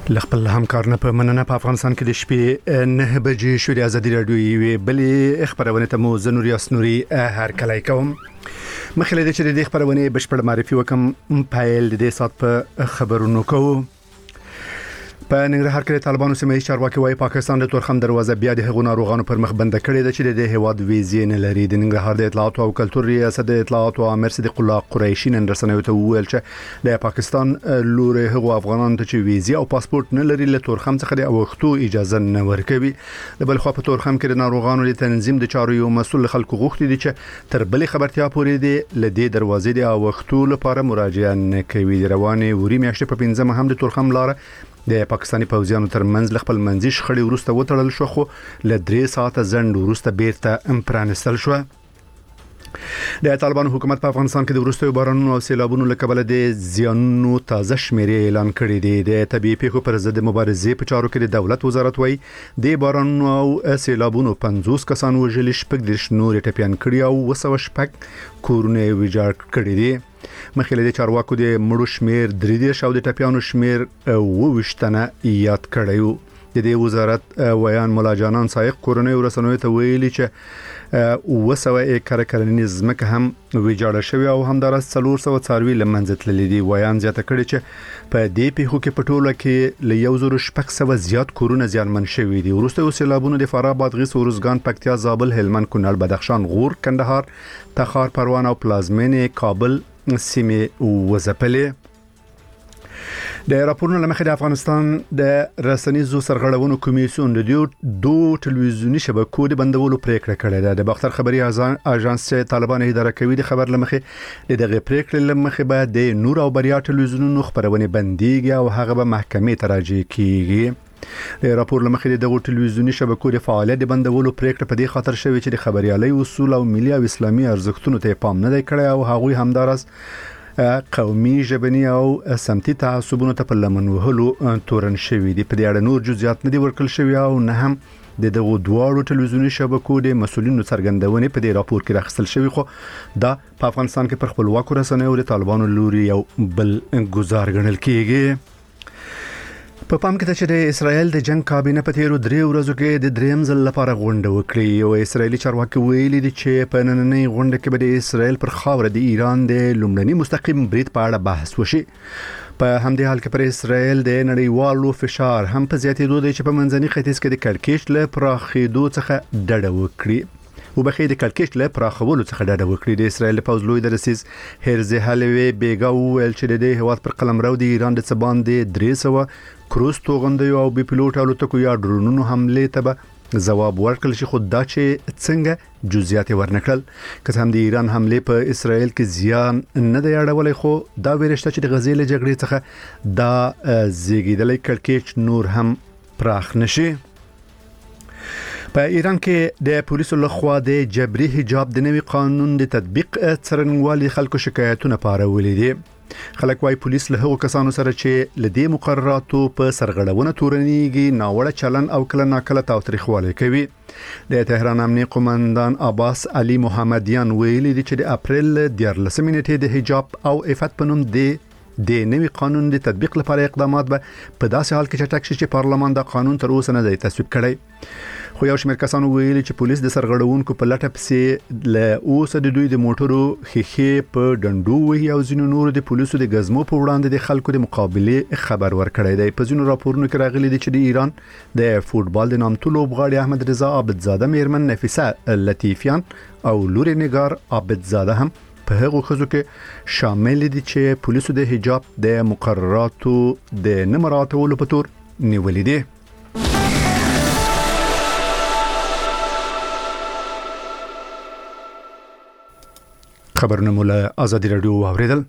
لخپل همکارنه په مننه په افغانستان کې د شپې 9 بجې شو د ازادي رادیو یوې بلې خبرونه ته مو زنور یاسنوري هر کله کوم مخکې د چې د خبرونه بشپړ معرفي وکم پایل د سات په خبرونو کوو په ننګرهار کې طالبانو سیمه چارواکي وايي پاکستان د تورخم دروازه بیا د هغو ناروغانو پر مخ بند کړې ده چې د هیواد ویزې نه لري. د ننګرهار د اطلاعات او کلتور ریاست د اطلاعات او امر صدیق الله قریشي نن رسنیو ته وویل چې د پاکستان لور هغو افغانانو ته چې ویزې او پاسپورت نه لري له تورخم څخه د اوختو اجازه نه ورکوي. د بل خو په تورخم کې د ناروغانو د تنظیم د چارو یو مسول خلکو غوښتي دي چې تر بلې خبرتیا پورې د لدې دروازې د اوختو لپاره مراجعه نه کوي. رواني وري میاشتې په 15 هم د تورخم لار د پاکستاني پوځیانو ترمنځ خپل منځي شخړې ورسته وټړل شو خو ل 3 ساعته ځنډ ورسته بیرته امپرانستل شو. د طالبانو حکومت په افغانستان کې د ورستیو بارانونو او سیلابونو له کبله د زیانونو تازه شمیرې اعلان کړې دي. د طبيعي پیښو پر ضد مبارزې په چارو کې د دولت وزارت وايي د بارانونو او سیلابونو 50 کسان وژل شپږ د شنور ټپيان کړي او 200 کورونه ویجاړ کړي دي. مخکې د چارواکو د مړو شمیر 3 او د ټپيانو شمیر 22 یاد کړیو. د دې وزارت ویان مولا جانان سایق کورونه ورسنوي ته ویلي چې 200 ایکره کرنیز ځمکه هم ویجاړه شوی او همدارس 400 څاروي لمنځه تللي دي. ویان زیاته کړي چې په دې پیښو کې پټوله کې ل 1600 زیات کورونه زیانمن شوي دي. ورسته سیلابونو د فراه بادغیس ورزګان پکتیا زابل هلمند کونړ بدخشان غور کندهار تخار پروان او پلازمینې کابل سیمه وزپلې. د راپورونو لمخې د افغانستان د رسنیزو سرغړونو کمیسیون د دوه ټلویزیونی شبکو د بندولو پریکړه کړې ده. د باختر خبري اژانس طالبان اداره کوي د خبر لمخې دغه پریکړه لمخې به د نور او بریا ټلویزیونونو خبرونه بنديږي او هغه به محکمې ته راجع کیږي. د راپور لمخې دغه ټلویزیونی شبکو د فعالیت د بندولو پریکړه په دې خاطر شوی چې د خبريالي اصول او ملي او اسلامي ارزښتونو ته پام نه دی کړی او هغوی همدارس قومي ژبني او سمتي تعصبونو ته په لمن وهلو تورن شوی دي. په دې اړه نور جزئیات نه دي ورکړل شوی او نه هم د دغه دواړو ټلویزیونی شبکو د مسولینو څرګندونې په دې راپور کې راخصل شوی خو دا په افغانستان کې پر خپلواک رسنیو د طالبانو لوري یو بل گزار ګڼل کیږي. په پام کې چې د اسرایل د جنگ کابینه په تیرو 3 ورځو کې د دریم ځل لپاره غونډه وکړي او اسرایلی چارواکي ویلي دي چې په نننۍ غونډه کې به د اسرایل پر خاوره د ایران د لومړني مستقیم برید په اړه بحث وشي. په همدې حال کې پر اسرایل د نړیوالو فشار هم په زیاتېدو دی چې په منځني ختیځ کې د کړکېچ له پراخېدو څخه ډډه وکړي او بخې د کړکېچ له پراخولو څخه ډډه وکړي. د اسرایل پوځ لوی درسیز هرزه هلوي بیګا ویل چې د هواد پر قلمرو د ایران د څبان د 300 کروز توغندیو او بي پيلوټ الوتکو یا ډرونونو حمله ته جواب ورکړل شي. خو دا چې څنګه جزئیات ورنکړل که هم د ایران حمله په اسرایل کې زیان نه دی اړولای خو دا ورشته چې د غزې له جګړې څخه دا زیږیدلې کړکېچ نور هم پراخ نشي. په ایران کې د پولیسو لخوا د جبري حجاب د نوي قانون د تطبیق څرنګوالي خلکو شکایتونه پارولې دي. خلک وايي پولیس له هغو کسانو سره چې لدی مقرراتو په سرغړونه تورنيږي ناوړه چلن او کله ناکله تاوتریخوالی کوي. د تهران امنیه قومندان عباس علي محمدیان ویلي دي چې د اپریل 14 نیټې د حجاب او عفت په نوم د نوي قانون د تطبیق لپاره اقدامات به په داسې حال کې چټک شي چې پارلمان دا قانون تر اوسه نه دی تصویب کړی. خو یو شمېر کسانو ویلي چې پولیس د سرغړونکو په لټه پسې له اوسه د دوی د موټرو خېخې په ډنډو وهي او ځینو نور د پولیسو د غزمو په وړاندې د خلکو د مقابله خبر ورکړی دی. په ځینو راپورونو کې راغلي دي چې د ایران د فوتبال د نامتو لوبغاړي احمد رضا عابدزاده میرمن نفیسه لطیفیان او لور نگار عابدزاده هم په هغه خزو کې شامل دي چې پولیسو د حجاب د مقرراتو د نه مراعاتولو په تور نیولې دي. خبرونه مولا ازادي رادیو اوریدل.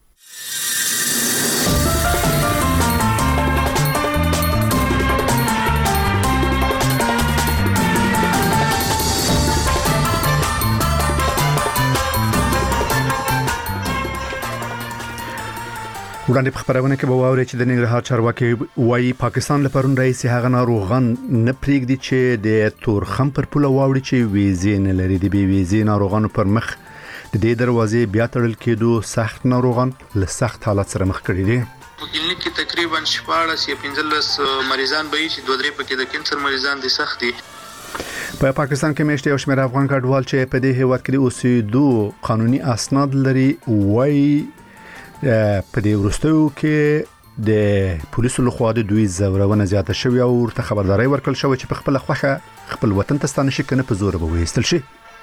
وړاندې په خبرونه کې به واوري چې د ننګرهار چارواکي وايي پاکستان له پرون رئیس هغه ناروغان نه پریږدي چې د تورخم پر پوله واوړي چې ویزې نه لري. د بي ویزې ناروغانو پر مخ د دې دروازې بیا تړل کېدو سخت ناروغان له سخت حالت سره مخ کړي دي. په کلینیک کې تقریبا 14 یا 15 مریضان به چې 2-3 پکې د کینسر مریضان دي سخت دي. په پاکستان کې میشته یو شمېر افغان کډوال چې په دې هیواد کې اوسېدو قانوني اسناد لري وای په دې وروستیو کې د پولیسو لخوا د دوی زورونه زیاته شوې او ورته خبرداري ورکړل شوې چې په خپل خوخه خپل وطن ته ستانه شي کنه په زور به وېستل شي.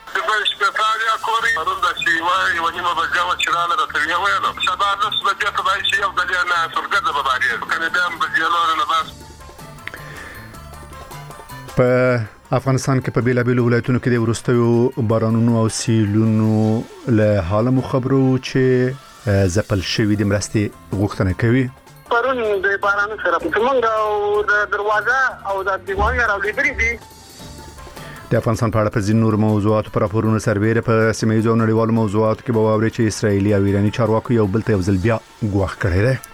په افغانستان کې په بیلابیل ولایتونو کې د ورستیو بارانونو او سیلونو له حاله مخبرو چې زپل شوی د مرستې غوښتنه کوي. پرون د باران سره موږ او د دروازه او د دیوال راوړې دي. د افغانستان په اړه په ځینو نور موضوعاتو پر راپورونو سربېره په سیمه ییزو نړیوالو موضوعاتو کې به واوري چې اسرایلی او ایرانی چارواکو یو بل ته یو ځل بیا ګواښ کړی دی.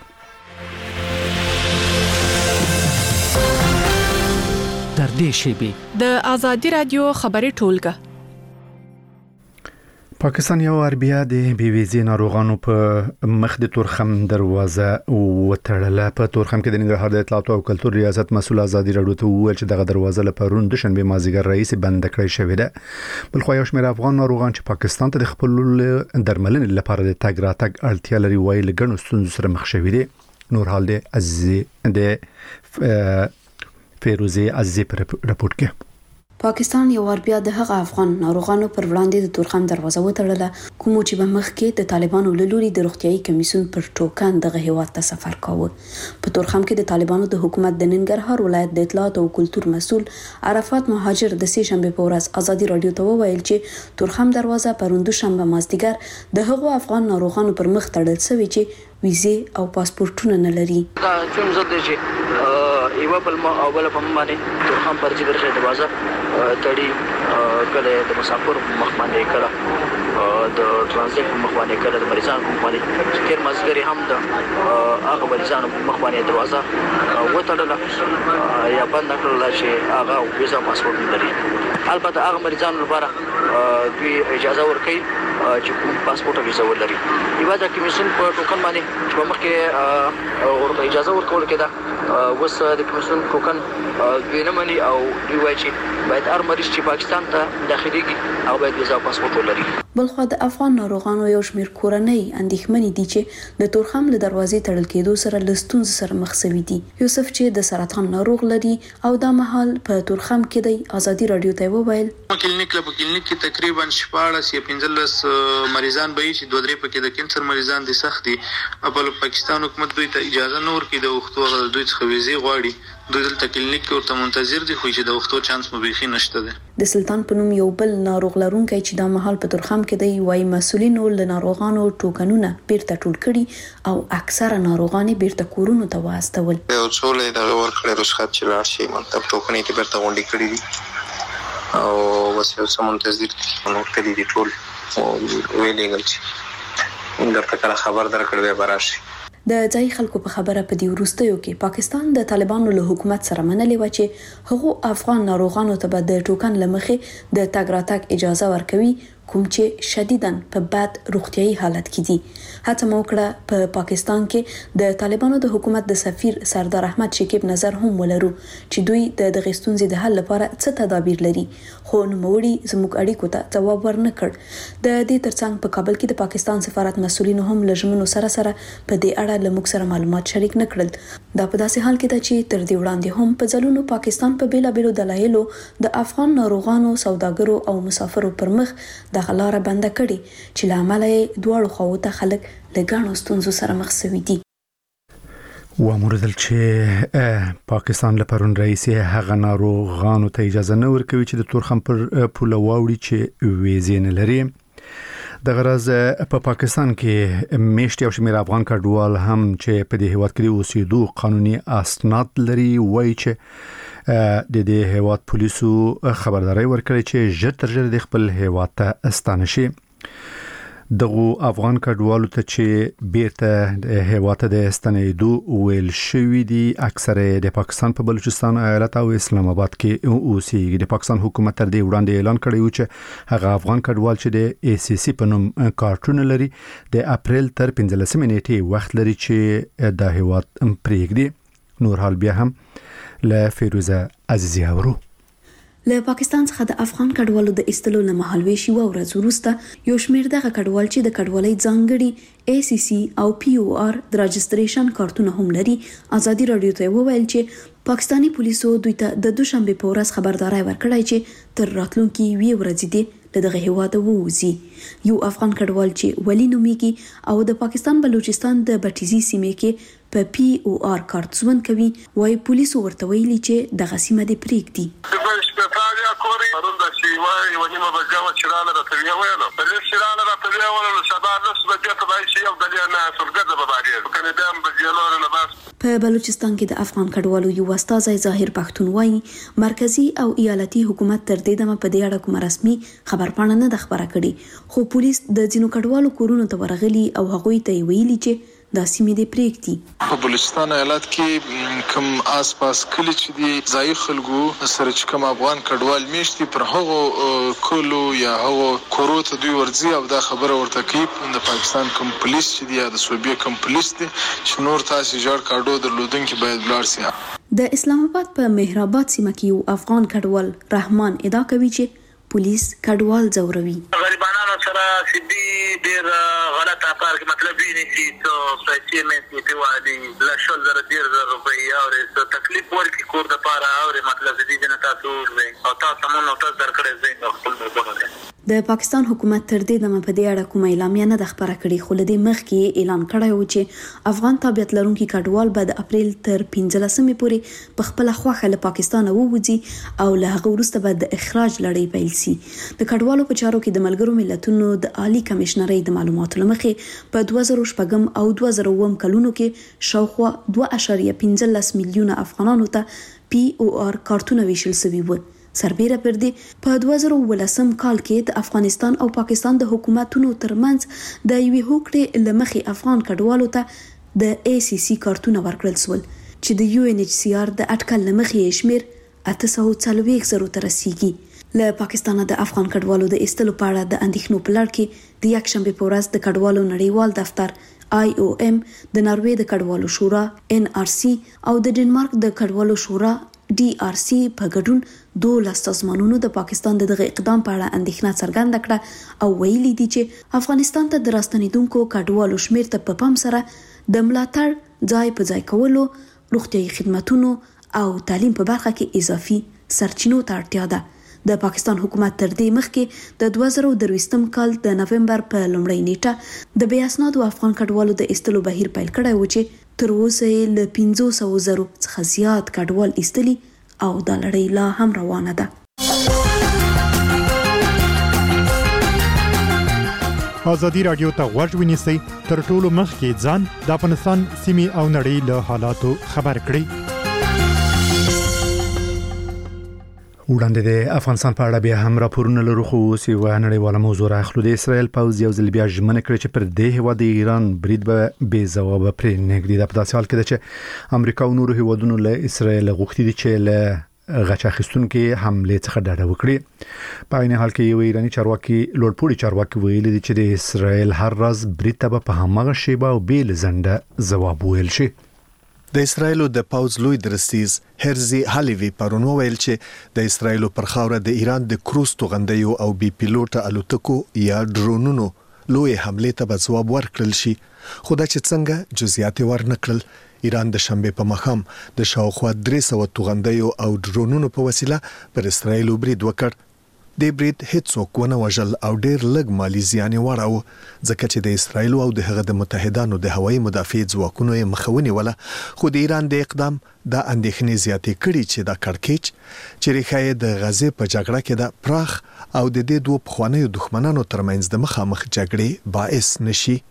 در دې شیبه د ازادي رادیو خبري ټولګه. پاکستان یو اربیا د بي ویزې ناروغانو په مخ د تورخم دروازه وتړله. په تورخم کې د ننګرهار د اطلاعات او کلتور ریاست مسول ازادي راډیو ته وویل چې دغه دروازه له پرون د شنبه مازیګر رئیس بند کړی شوې ده. بل خو یو شمېر افغان ناروغان چې پاکستان ته د خپل درملنې لپاره د تګ راتګ اړتیا لري وایي له ګڼو ستونزو سره مخ شوي دي. نور حال د عزیز د فیروزی عزیز پر راپورټ کې پاکستان یو ور بیا د هغه افغان ناروغانو پر وړاندې د تورخم دروازه وتړله کوم چې په مخ کې د طالبانو له لوري د روغتيایي کمیسیون پر ټوکان دغه هیواد ته سفر کاوه. په تورخم کې د طالبانو د حکومت د ننګرهار ولایت د اطلاعات او کلتور مسول عرفات مهاجر د سه شنبه په ورځ ازادي رادیو ته وویل چې تورخم دروازه پروند شنبه مازدیګر د هغو افغان ناروغانو پر مخ تړل شوی چې ویزه او پاسپورتونه نه لري. دا څوم زده چې ایو بل ما او بل په باندې تورخم پر چې درشه دروازه تړي کله د مسافر مخ باندې کړه د ترانزیت مخ باندې کړه د مریضانو مخ باندې تیر مازګری هم د هغه مریضانو مخ باندې دروازه وتړله یا بند کړل چې هغه ویزه پاسپورت لري. البته هغه مریضانو لپاره دوی اجازه ورکړي چې کوم پاسپورت او ویزه ولري. ایواز کمیسیون په ټوکن باندې چې په مخ کې ورته اجازه ورکول کېده وس د کمیسیون ټوکن دوی نه مني او دوی وایي چې باید هر مریض چې پاکستان ته داخليږي او باید ویزه او پاسپورت ولري. بلخو د افغان ناروغانو یو شمېر کورنۍ اندېښمنې دي چې د تورخم له دروازې تړل کېدو سره لستون سره مخ شوي دي. یوسف چې د سرطان ناروغ لري او د مهال په تورخم کې د ازادي رادیو ته وویل کلینیک کې تقریبا 14 یا 15 مریضان به چې 2-3 پکې د کینسر مریضان دي سخت دي. په پاکستان حکومت دوی ته اجازه نه ورکړي د وختو دوی څخه ویزه غواړي. دوی دلته کلینیک کې ورته منتظر دي خو چې د وختو چانس مبيخي نشته ده. د سلطان په نوم یو بل ناروغ لرونکی چې د مهال په تورخم کې دی وایي مسولینو له ناروغانو ټوکنونه بیرته ټول کړي او اکثره ناروغان بیرته کورونو ته واستول. یو څو له دغه ورکړې رخصت چې لاړ شي مطلب ټوکنې ته بیرته غونډې کړې دي او وس یو څه منتظر دي نو کړي دي ټول ویلېږي چې دا خبر درکړې به راشي. د ځای خلکو په خبره په دی وروستیو کې پاکستان د طالبانو له حکومت سره منلې و چې هغو افغان ناروغانو ته به د ټوکن لمخې د تګ راتګ اجازه ورکوي کوم چې شدیداً په بد روغتيایي حالت کې دي. هڅه موکړه په پاکستان کې د طالبانو د حکومت د سفیر سردار احمد شکیب نظر هم ولرو چې دوی د دغه ستونزې د حل لپاره څه تدابیر لري خو نوموړي زموږ اړیکو ته ځواب ورنکړ. د دې ترڅنګ په کابل کې د پاکستان سفارت مسؤلینو هم لژمنو سره په دې اړه لموږ سره معلومات شریک نکړل. دا په داسې حال کې ده چې تر دې وړاندې هم په ځلونو پاکستان په بیلابیلو دلایلو د افغان ناروغانو سوداګرو او مسافرو پر مخ د غلاره بنده کړي چې لامل یې دواړو خواو ته خلک لګانو ستونزو سره مخ شوي دي. وامردل چې پاکستان له پرون رئیس هغه ناروغانو ته اجازه نه ورکوي چې د تورخم پر پوله واوړي چې ویزې نه لري. د غرض په پاکستان کې میشت یو شمېر افغان کډوال هم چې په دې هیواد کې اوسېدو قانوني اسناد لري وایي چې د دې هیواد پولیسو خبرداري ورکړي چې ژر تر ژره د خپل هیواد ته ستانه شي. دغه افغان کډوالو ته چې بیرته هیواته د ستنېدو ویل شوې دي اکثره د پاکستان په بلوچستان ایالت او اسلام آباد کې اوسېږي. د پاکستان حکومت تر دې وړاندې اعلان کړی و چې هغه افغان کډوال چې د ACC په نوم کارتونه لري د اپریل تر 15 نیټې وخت لري چې د هیواد پرېږدي. نور حال بیا هم له فیروزه عزیزی اورو. له پاکستان څخه د افغان کډوالو د ایستلو له مهال شي ورځ وروسته یو شمېر دغه کډوال چې د کډوالۍ ځانګړي ACC او POR د رجستریشن کارتونه هم لري ازادي رادیو ته وویل چې پاکستانی پولیسو دوی ته د دوشنبه په ورځ خبرداري ورکړای چې تر راتلونکي 2 ورځې دي دغه هیواد ووزي. یو افغان کډوال چې ولی نومیږي او د پاکستان بلوچستان د بټیزي سیمې کې په POR کارت ژوند کوي وای پولیسو ورته ویلي چې دغه سیمه دې پریږدي. پرون د شیوای ونی مبجاوه چرانه د تریه ویلو په دې چرانه د تریه ویلو شباب نس بجې ته دای شي او د نه سرګه د باباریه کنه دام بجلور نه بس. په بلوچستان کې د افغان کډوالو یو استازی ظاهر پښتون وایي مرکزی او ایالتي حکومت تر دې دمه په دې اړه کوم رسمي خبرپاڼه نه د خبره کړي خو پولیس د ځینو کډوالو کورونو ته ورغلي او هغوی ته ویلي چې د سیمې د پریکتی. په بلوچستان ایالت کې کوم آس-پاس کلی چې دي ځای خلکو سره چې کوم افغان کډوال میشتي پر هغه کولو یا هغه کورو ته دوی ورځي او دا خبره ورته کوي د پاکستان کوم پولیس چې دی یا د صوبې کوم پولیس دی چې نور تاسو جوړ کارډو درلودونکو باید بلار سي. د اسلام آباد په مهرآباد سیمه کې یو افغان کډوال رحمان ادعا کوي چې پولیس کډوال ځوروي. غریبانو سره سیدي ډیر غلط افکار کې مطلب ویني چې پیسې مې پیوالي لا شول زره ډیر روپۍ او تکلیف ورکړي کور د پاره او مطلب دې نه تاسو او تاسو مونږ تاسو درکړې زین خپل مونږ. د پاکستان حکومت تر دې دمه په دې اړه کومه اعلامیه نه د خبره کړې خو لدې مخکې اعلان کړی و چې افغان تابعیت لرونکي کډوال به د اپریل تر 15 پورې په خپل خوخه له پاکستان ووځي او له هغه وروسته به د اخراج لړۍ پیل شي. د کډوالو په چارو کې د ملګرو ملتونو د عالی کمشنرۍ د معلوماتو لمخې په 2014 او 2009 کلونو کې شاوخوا 2.15 میلیونه افغانانو ته POR کارتونه ویشل شوي وو. سربېره پر دې په 2018 کال کې د افغانستان او پاکستان د حکومتونو ترمنځ د یوې هوکړې لمخې افغان کډوالو ته د ACC کارتونه ورکړل شول چې د UNHCR د اټکل لمخې شمیر 840 ته رسیدي. له پاکستان د افغان کډوالو د ایستلو په اړه د اندېښنو په لړ کې د یکشنبه په ورځ د کډوالو نړیوال دفتر IOM د ناروې د کډوالو شورا NRC او د ډنمارک د کډوالو شورا DRC په ګډون 12 سازمانونو د پاکستان دغه اقدام په اړه اندېښنه څرګنده کړه او ویلي دي چې افغانستان ته د راستنېدونکو کډوالو شمیر ته په پام سره د ملاتړ ځای په ځای کولو، روغتیايي خدماتونو او تعلیم په برخه کې اضافي سرچینو ته اړتیا ده. د پاکستان حکومت تر دې مخکې د 2023 کال د نومبر په لومړۍ نیټه د بې اسنادو افغان کډوالو د ایستلو بهیر پیل کړی و چې تر اوسه له 500,000 څخه زیات کډوال ایستلي او د لړۍ لا هم روانه ده. ازادي رادیو ته غوږ ونیسئ تر ټولو مخکې ځان د افغانستان سیمې او نړۍ له حالاتو خبر کړئ. وړاندې د افغانستان په اړه بیا هم راپورونه لرو خو سی و نړیواله موضوع راخلو. د اسرائیل پوځ یو ځل بیا ژمنه کړې چې پر دې هیواد د ایران برید به بې ځواب پرې نږدې ده. په داسې حال کې ده چې امریکا او نورو هیوادونو له اسرائیل غوښتي دي چې له غچ اخیستونکو حمله څخه ډډه وکړي. په عین حال کې یو ایرانی چارواکي لوړپوړي چارواکي ویلي دي چې د اسرائیل هر راز برید ته په همغه شیبه او بیل زنده ځواب ویل شي. د اسرایلو د پاوز لوی درستیز هرزي هالیوی پرون ویل چې د اسرایلو پر خاوره د ایران د کروز توغندیو او بي پیلوټ الوتکو یا ډرونونو لوی حمله ته به جواب ورکړل شي. خو دا چې څنګه جزئیات ورنکړل. ایران د شنبه په مخام د شاوخوا 300 توغندیو او ډرونونو په وسیله پر اسرایلو برید وکړ. د برید هیڅوک ونه وژل او ډیر لږ مالی زیان وراو ځکه چې د اسرایل او د هغه د متحدانو د هوایي مدافع ځواکونو یې مخاوني ولا. خو د ایران د اقدام د اندېښنې زیاتې کړي چې د کړکېچ چې ریښه د غزې په جګړه کې د پراخ او د دې دوه پخوانیو دښمنانو ترمنځ د مخامخ جګړې باعث نشي.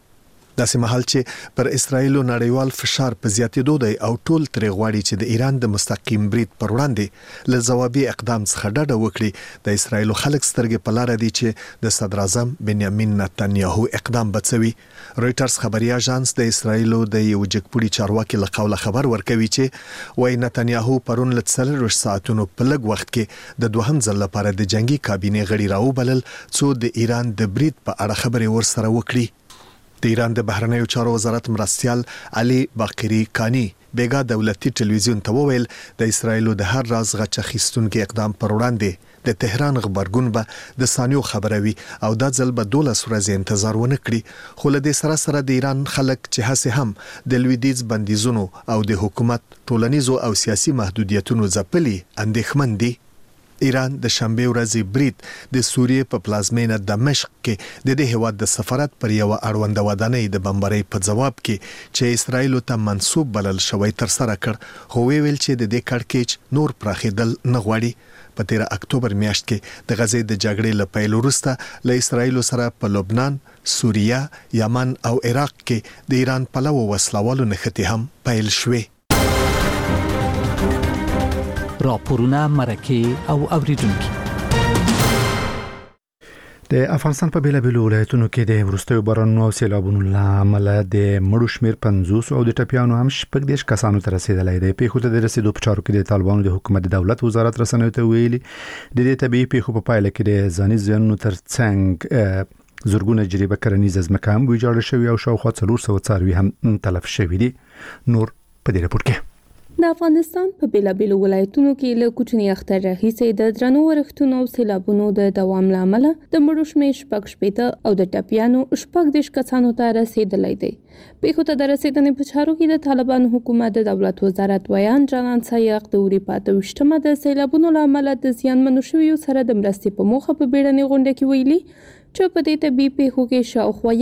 داسې مهال چې پر اسرایل نړیوال فشار په زیاتېدو دی او ټول ترې غواړي چې د ایران د مستقیم برید پر وړاندې له ځوابي اقدام څخه ډډه وکړي د اسرایل خلک سترګې په لار دي چې د صدر اعظم بنیامین نتنیاهو اقدام بڅوي. رويټرز خبري اژانس د اسرایل د یو جګپوړي چارواکي له قوله خبر ورکوي چې وای نتنیاهو پرون ل 4 ساعتونو په لږ وخت کې د دوهم ځل لپاره د جنگي کابینې غړي راوبلل څو د ایران د برید په اړه خبرې ورسره وکړي. د ایران د بهرنیو چارو وزارت مرستيال علي باقری کانی بیګا دولتي ټلویزیون ته وویل د اسرایل د هر راز غچ اخیستونکو اقدام پر وړاندې د تهران خبرګون به د ثانیو خبروي او د ځل به 12 ورځې انتظار ونه کړي. خو له دې سره د ایران خلک چې هڅه هم د لویدیز بندیزونو او د حکومت ټولنیزو او سیاسي محدودیتونو ځپلي اندېښمن دي. ایران د شنبه ورځې برید د سوریې په پلازمینه دمشق کې د دې هواد د سفارت پر یو اړوند ودانۍ د بمبارۍ په جواب کې چې اسرایل ته منسوب بلل شوی تر سره کړ خو ویل چې د دې کړکېچ نور پراخېدل نه غواړي. په 13 اکتوبر میاشت کې د غزې د جګړې له پیل وروسته له اسرایل سره په لبنان، سوریه، یمن او عراق کې د ایران پلوه وسلوالو نښتې هم پیل شوې. راپورونه مرکه او اوریدونکو د افغانستان په بیلابیلو ولایتونو کې د ورستیو بارانونو او سیلابونو لامل د مړو شمیر 50 او د ټپیانو هم 14 کسانو ته رسیدلی دی. پیښو ته د رسیدو په چارو کې د طالبانو د حکومت د دولت وزارت رسنیو ته ویلي د دې طبيعي پیښو په پایله کې د ځاني زیانونو ترڅنګ زورګونه جریبه کرنیزه ځمکه هم ویجاړه شوې او شاوخوا 400 څاروي هم تلف شوي دي. نور په دې راپور کې د افغانستان په بیلابیلو ولایتونو کې له کوچني اختر راهیسې د درنو ورښتونو او سیلابونو د دوام لامل د مړو شمیر 14 او د ټپیانو 14 کسانو ته رسیدلی دی. پیښو ته د رسیدنې په چارو کې د طالبانو حکومت د دولت وزارت ویان جانان سایق د اروپا ته وشتمه د سیلابونو لامل د زیانمنو شویو سره د مرستې په موخه په بیړنۍ غونډه کې ویلي چې په دې طبي پیښو کې شاوخوا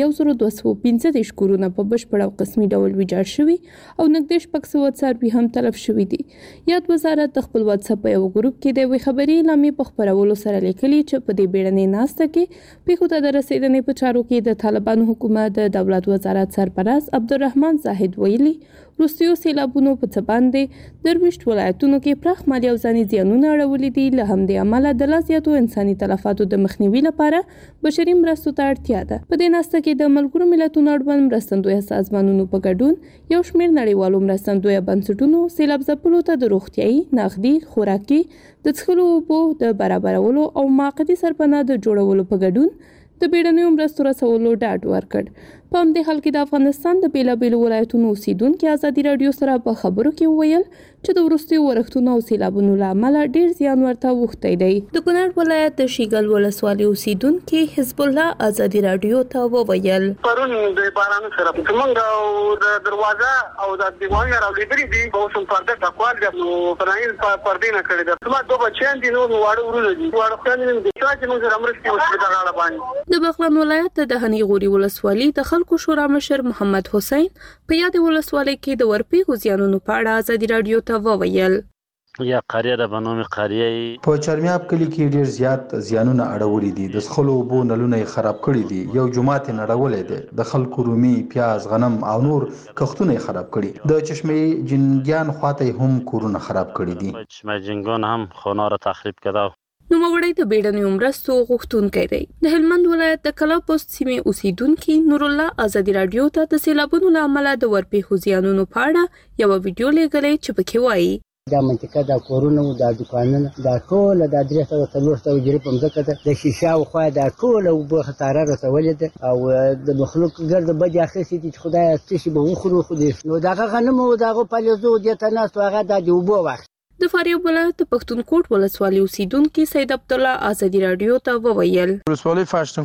1215 کورونه په بشپړ او قسمي ډول ویجاړ شوي او نږدې 600 څاروي هم تلف شوي دي. یاد وزارت د خپل واتساپ په یو ګروپ کې د یوې خبري اعلامیې په خپرولو سره لیکلي چې په دې بیړنۍ ناسته کې پیښو ته د رسیدنې په چارو کې د طالبانو حکومت د دولت وزارت سرپرست عبدالرحمن زاهد ویلي روسیو سیلابونو په څه باندې درويشت ولایتونو کې پراخ مالي او ځاني زیانونه اړولي دي. له همدې امله د لا زیاتو انساني تلفاتو د مخنیوي لپاره بشري مرستو ته اړتیا ده. په دې ناسته کې د ملګرو ملتونو اړوند مرستندویه سازمانونو په ګډون یو شمېر نړیوالو مرستندویه بنسټونو سیلاب ځپلو ته د روغتیايي، نغدي، خوراکي، د څښلو اوبو د برابرولو او موقتي سرپناه د جوړولو په ګډون د بیړنیو مرستو رسولو ډاډ ورکړ. په همدې حال کې د افغانستان د بیلابیلو ولایتونو اوسیدونکو ازادي رادیو سره په خبرو کې وویل چې د وروستیو ورښتونو او سیلابونو لامل ډیر زیان ورته وختی دی. د کونړ ولایت د شیګل ولسوالۍ اوسیدونکو حزب الله ازادي رادیو ته وویل پرون د باران سره موږ او د دروازه او د دیوالونو راوړل دي په اوسم پرده تکوال د پرانیز پردې نه کړی دا ما دوه بچیان دي نو واړه ورونه دي واړه خلک دي چې موږ رمرستي وسره دا غاړه باندې. د بغلان ولایت د هنی غوري ولسوالۍ د خلکو شورا مشر محمد حسین په یاد ولسوالۍ کې د ورپېښو زیانونو په اړه ازادي رادیو ته وویل. یا قریه د بنومي قریه په چرمیاب کلی کې ډیر زیات زیانونه اړولې دي. د څښلو اوبو نلونه خراب کړي دي. یو جماعت نړولې دي. د خلکو رومي، پیاز، غنم او نور کښتونه خراب کړي. د چشمه جنګیان خواته هم کورونه خراب کړي دي. چشمه جنګون هم خونه را تخریب کړه. نوموړی د بیړنیو مرستو غوښتونکی دی. د هلمند ولایت د کلا پوسټ سیمې اوسیدونکي نور الله ازادي رادیو ته د سیلابونو له امله د ورپېښو زیانونو په اړه یو ویډیو لیږلی چې پکې وایي دا منطقه د کورونو د دکانونو دا ټول د 300 جری په مځکه د شیشه او خو دا ټول وبو خطر رسولې ده او د مخلوق ګرد بد اخیسي چې خدای ستشي به وخورو خو دې نو دغه غنمو دغه پالیزو د تناس هغه د وبو وخت. د فاریاب ولایت د پښتونکوټ ولسوالۍ اوسیدونکي سید عبد الله ازادي رادیو ته وویل ولسوالۍ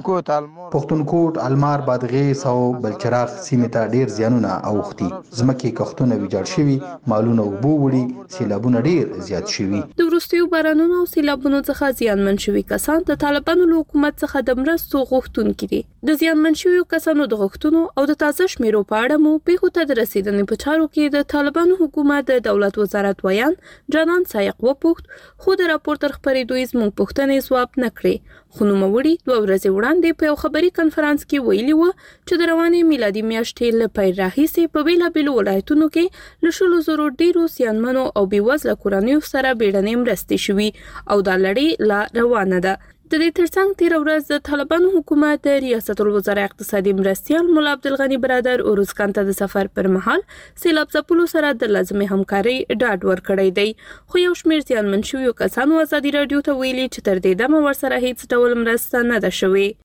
پښتونکوټ المار بادغیس او بلچراغ سیمې ته ډیر زیانونه اوختي. ځمکې کښتونه ویجاړ شوي، مالونه وبو وړي، سیلابونه ډیر زیات شوي. د وروستیو بارانونو او سیلابونو څخه زیانمن شوي کسان د طالبانو له حکومت څخه د مرستو غوښتونکي دي. د زیانمن شویو کسانو د غوښتنو او د تازه شمیرو په اړه مو پیښو ته د رسیدنې په چارو کې د طالبانو حکومت د دولت وزارت ویان جانان سایق وپوښت، خو د راپور تر خپرېدو یې زموږ پوښتنې ځواب نه کړې. خو نوموړي 2 ورځې وړاندې په یو خبري کنفرانس کې ویلي و چې د روانې میلادي میاشتې له پیل راهیسې په بیلابیلو ولایتونو کې له 100,000 ډیرو زیانمنو او بېوزله کورنیو سره بیړنۍ مرستې شوي او دا لړۍ لا روانه ده. د دې ترڅنګ تیر ورځ د طالبانو حکومت د ریاست الوزرا اقتصادي مرستیال مولا عبدالغني برادر اورزګان ته د سفر پر مهال سیلاب ځپلو سره د لازمي همکاري ډاډ ورکړی دی. خو یو شمېر زیانمن شویو کسانو ازادي راډیو ته ویلي چې تر دې دمه ورسره هیڅ ډول مرسته نه ده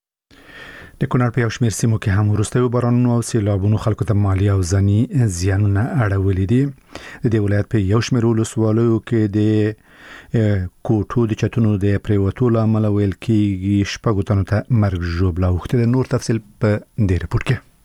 شوې. د کونړ په یو شمېر سیمو کې هم وروستیو بارانونو او سیلابونو خلکو ته مالي او ځاني زیانونه اړولي دي. د دې ولایت په یو شمېر ولسوالیو کې د کوټو د چتونو د پریوتو لامل ویل کېږي 6 تنو ته مرګ ژوبلا وخت. د نور تفصیل په دې رپورت